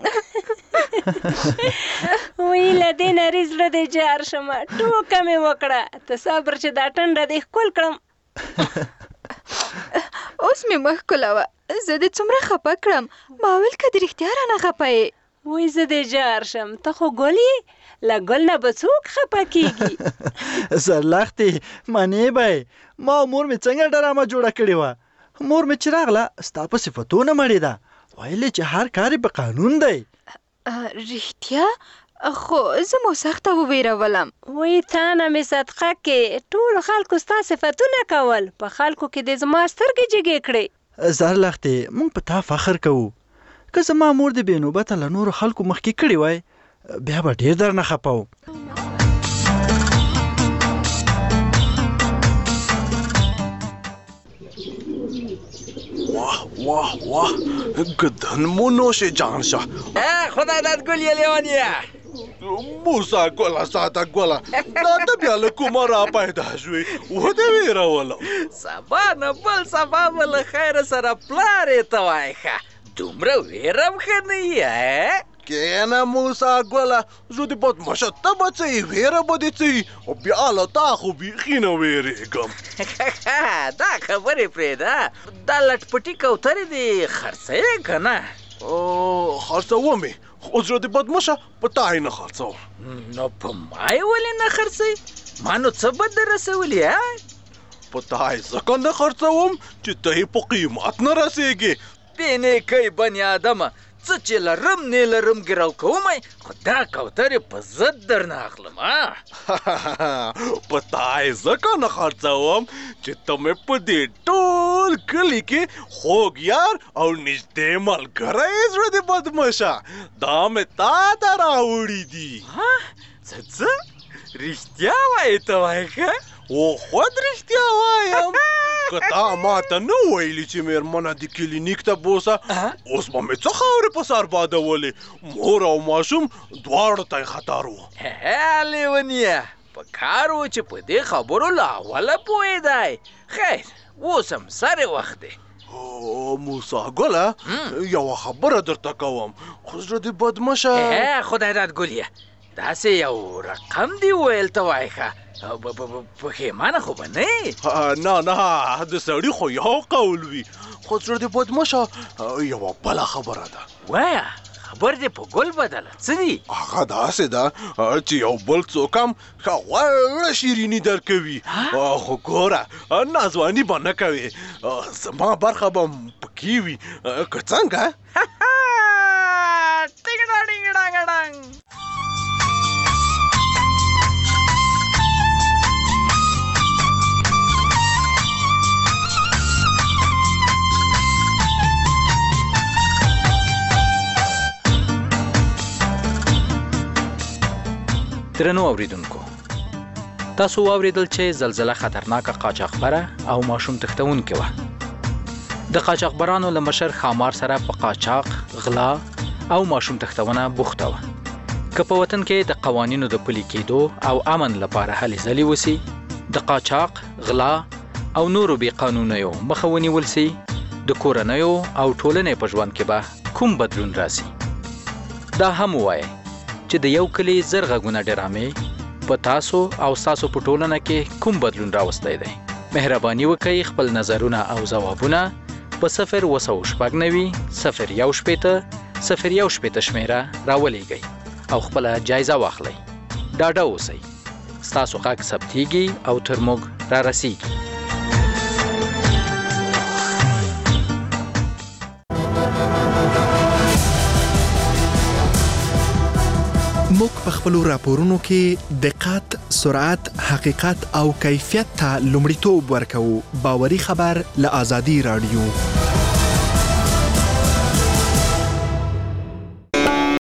وی له دې نري زړه دې جار شمه ټوکه مې وکړه ته صبر چې دا ټنډه دې ښکل کړم. اوس مې مخ ښکلوه زه دې څومره خفه کړم. ما ویل که د رښتیا رانه خفه یې. وی زه دې جار شم ته خو ګل یې له ګل نه به څوک خفه کېږي. زرلختې منې به یې ما مور مې څنګه ډرامه جوړه کړې وه. مور مې چې راغله ستا په صفتونه مړې ده ویلې چې هر کار په قانون دی. رښتیا خو زه مو سخته وویرولم. وی تا نه مې صدقه کې ټولو خلکو ستا صفتونه کول په خلکو کې دې زما سترګې جګې کړې. زرلختې موږ په تا فخر کوو. که زما مور دې بې نوبته له نورو خلکو مخکې کړې وای بیا به ډېر درنه خفه وم. واه واه واه گدن مو نوش جان شه. خدای داد گل یه لیوانیه موسا گلا ساده گلا دا ته بیا له کومه را پیدا شوې و دې ویرولم. سبا نه بل سبا به له خیره سره پلارې ته وایې ښه دومره ویره هم ښه نه یې. کینه موسا ګله زه د بدماشه ته به څه یې ویره به دې څه یي او بیا له تا خو بیخي نه ویرېږم. دا خبرې پرېږده دا لټپټي کوترې دې خرڅوې که نه؟ خرڅوم یې خو زه د بدماشه په تا یې نه خرڅوم. نو په ما یې ولې نه خرڅوې؟ ما نو څه بد در رسولي ها؟ په تا یې ځکه نه خرڅوم چې ته یې په قیمت نه رسېږې. بې نیکۍ بني آدمه څه چې لرم نه لرم ګرو کومای خو دا کوترې په ضد درنه اخلم. په تا یې ځکه نه خرڅوم چې ته مې په دې ټول کلي کې خوږ یار او نږدې ملګری یې زړه د بدماشه دا مې تا ته راوړي دي. څه څه رښتیا وایې ته وایې ښه؟ او خود رښتیا وایم. که تا ما ته نه ویلي چې مېرمنه د کلینیک ته بوسه اوس به مې څه خاورې په سر بادولې. مور او ماشوم دواړو ته یې خطر و. لیونیه په کار و چې په دې خبرو له اوله پوهېدی. خیر اوس هم سر وخت دی. موسی ګله یوه خبره درته کوم خو زړه دې بدمشه. خدای داد ګلیه داسې یو رقم دی ویل ته وایې ښه پښیمانه خو به نه نه نه د سړي خو یو قول وي خو زړه دې بدمشه یوه بله خبره ده وایه خبر دې په ګل بدله څه دي هغه داسې ده چې یو بل څوک هم ښه غوړه شیریني درکوي خو ګوره نازواني به نه کوې زما برخه به پکې وي که څنګه ټینګ ډینګ ډانګ ډانګ درنو اوریدونکو تاسو واوریدل چې زلزلہ خطرناکه قاچاقبره او ماشوم تښتونکې وه د قاچاقبرانو له مشر ښامار سره په قاچاق غلا او ماشوم تښتونه بوخته وه که په وطن کې د قوانینو د پلي کېدو او امن لپاره هلې ځلې وسي د قاچاق غلا او نورو بې قانونیو مخه ونیول سي د کورنیو او ټولنې په ژوند کې به کوم بدلون راسي دا هم ووایئ چې د یو کلی زر غږونه ډرامې په تاسو او ستاسو په ټولنه کې کوم بدلون راوستی دی مهرباني وکړئ خپل نظرونه او ځوابونه په صفر اووه سوه شپږ نوي صفر یو شپېته صفر یو شپېته شمېره راولېږئ او خپله جایزه واخلئ ډاډه اوسئ ستاسو غږ ثبتیږي او تر موږ را رسیږي موږ په خپلو راپورونو کې دقت، سرعت، حقیقت او کیفیت ته لومړیتوب ورکوو. باوري خبر له آزادي راډیو.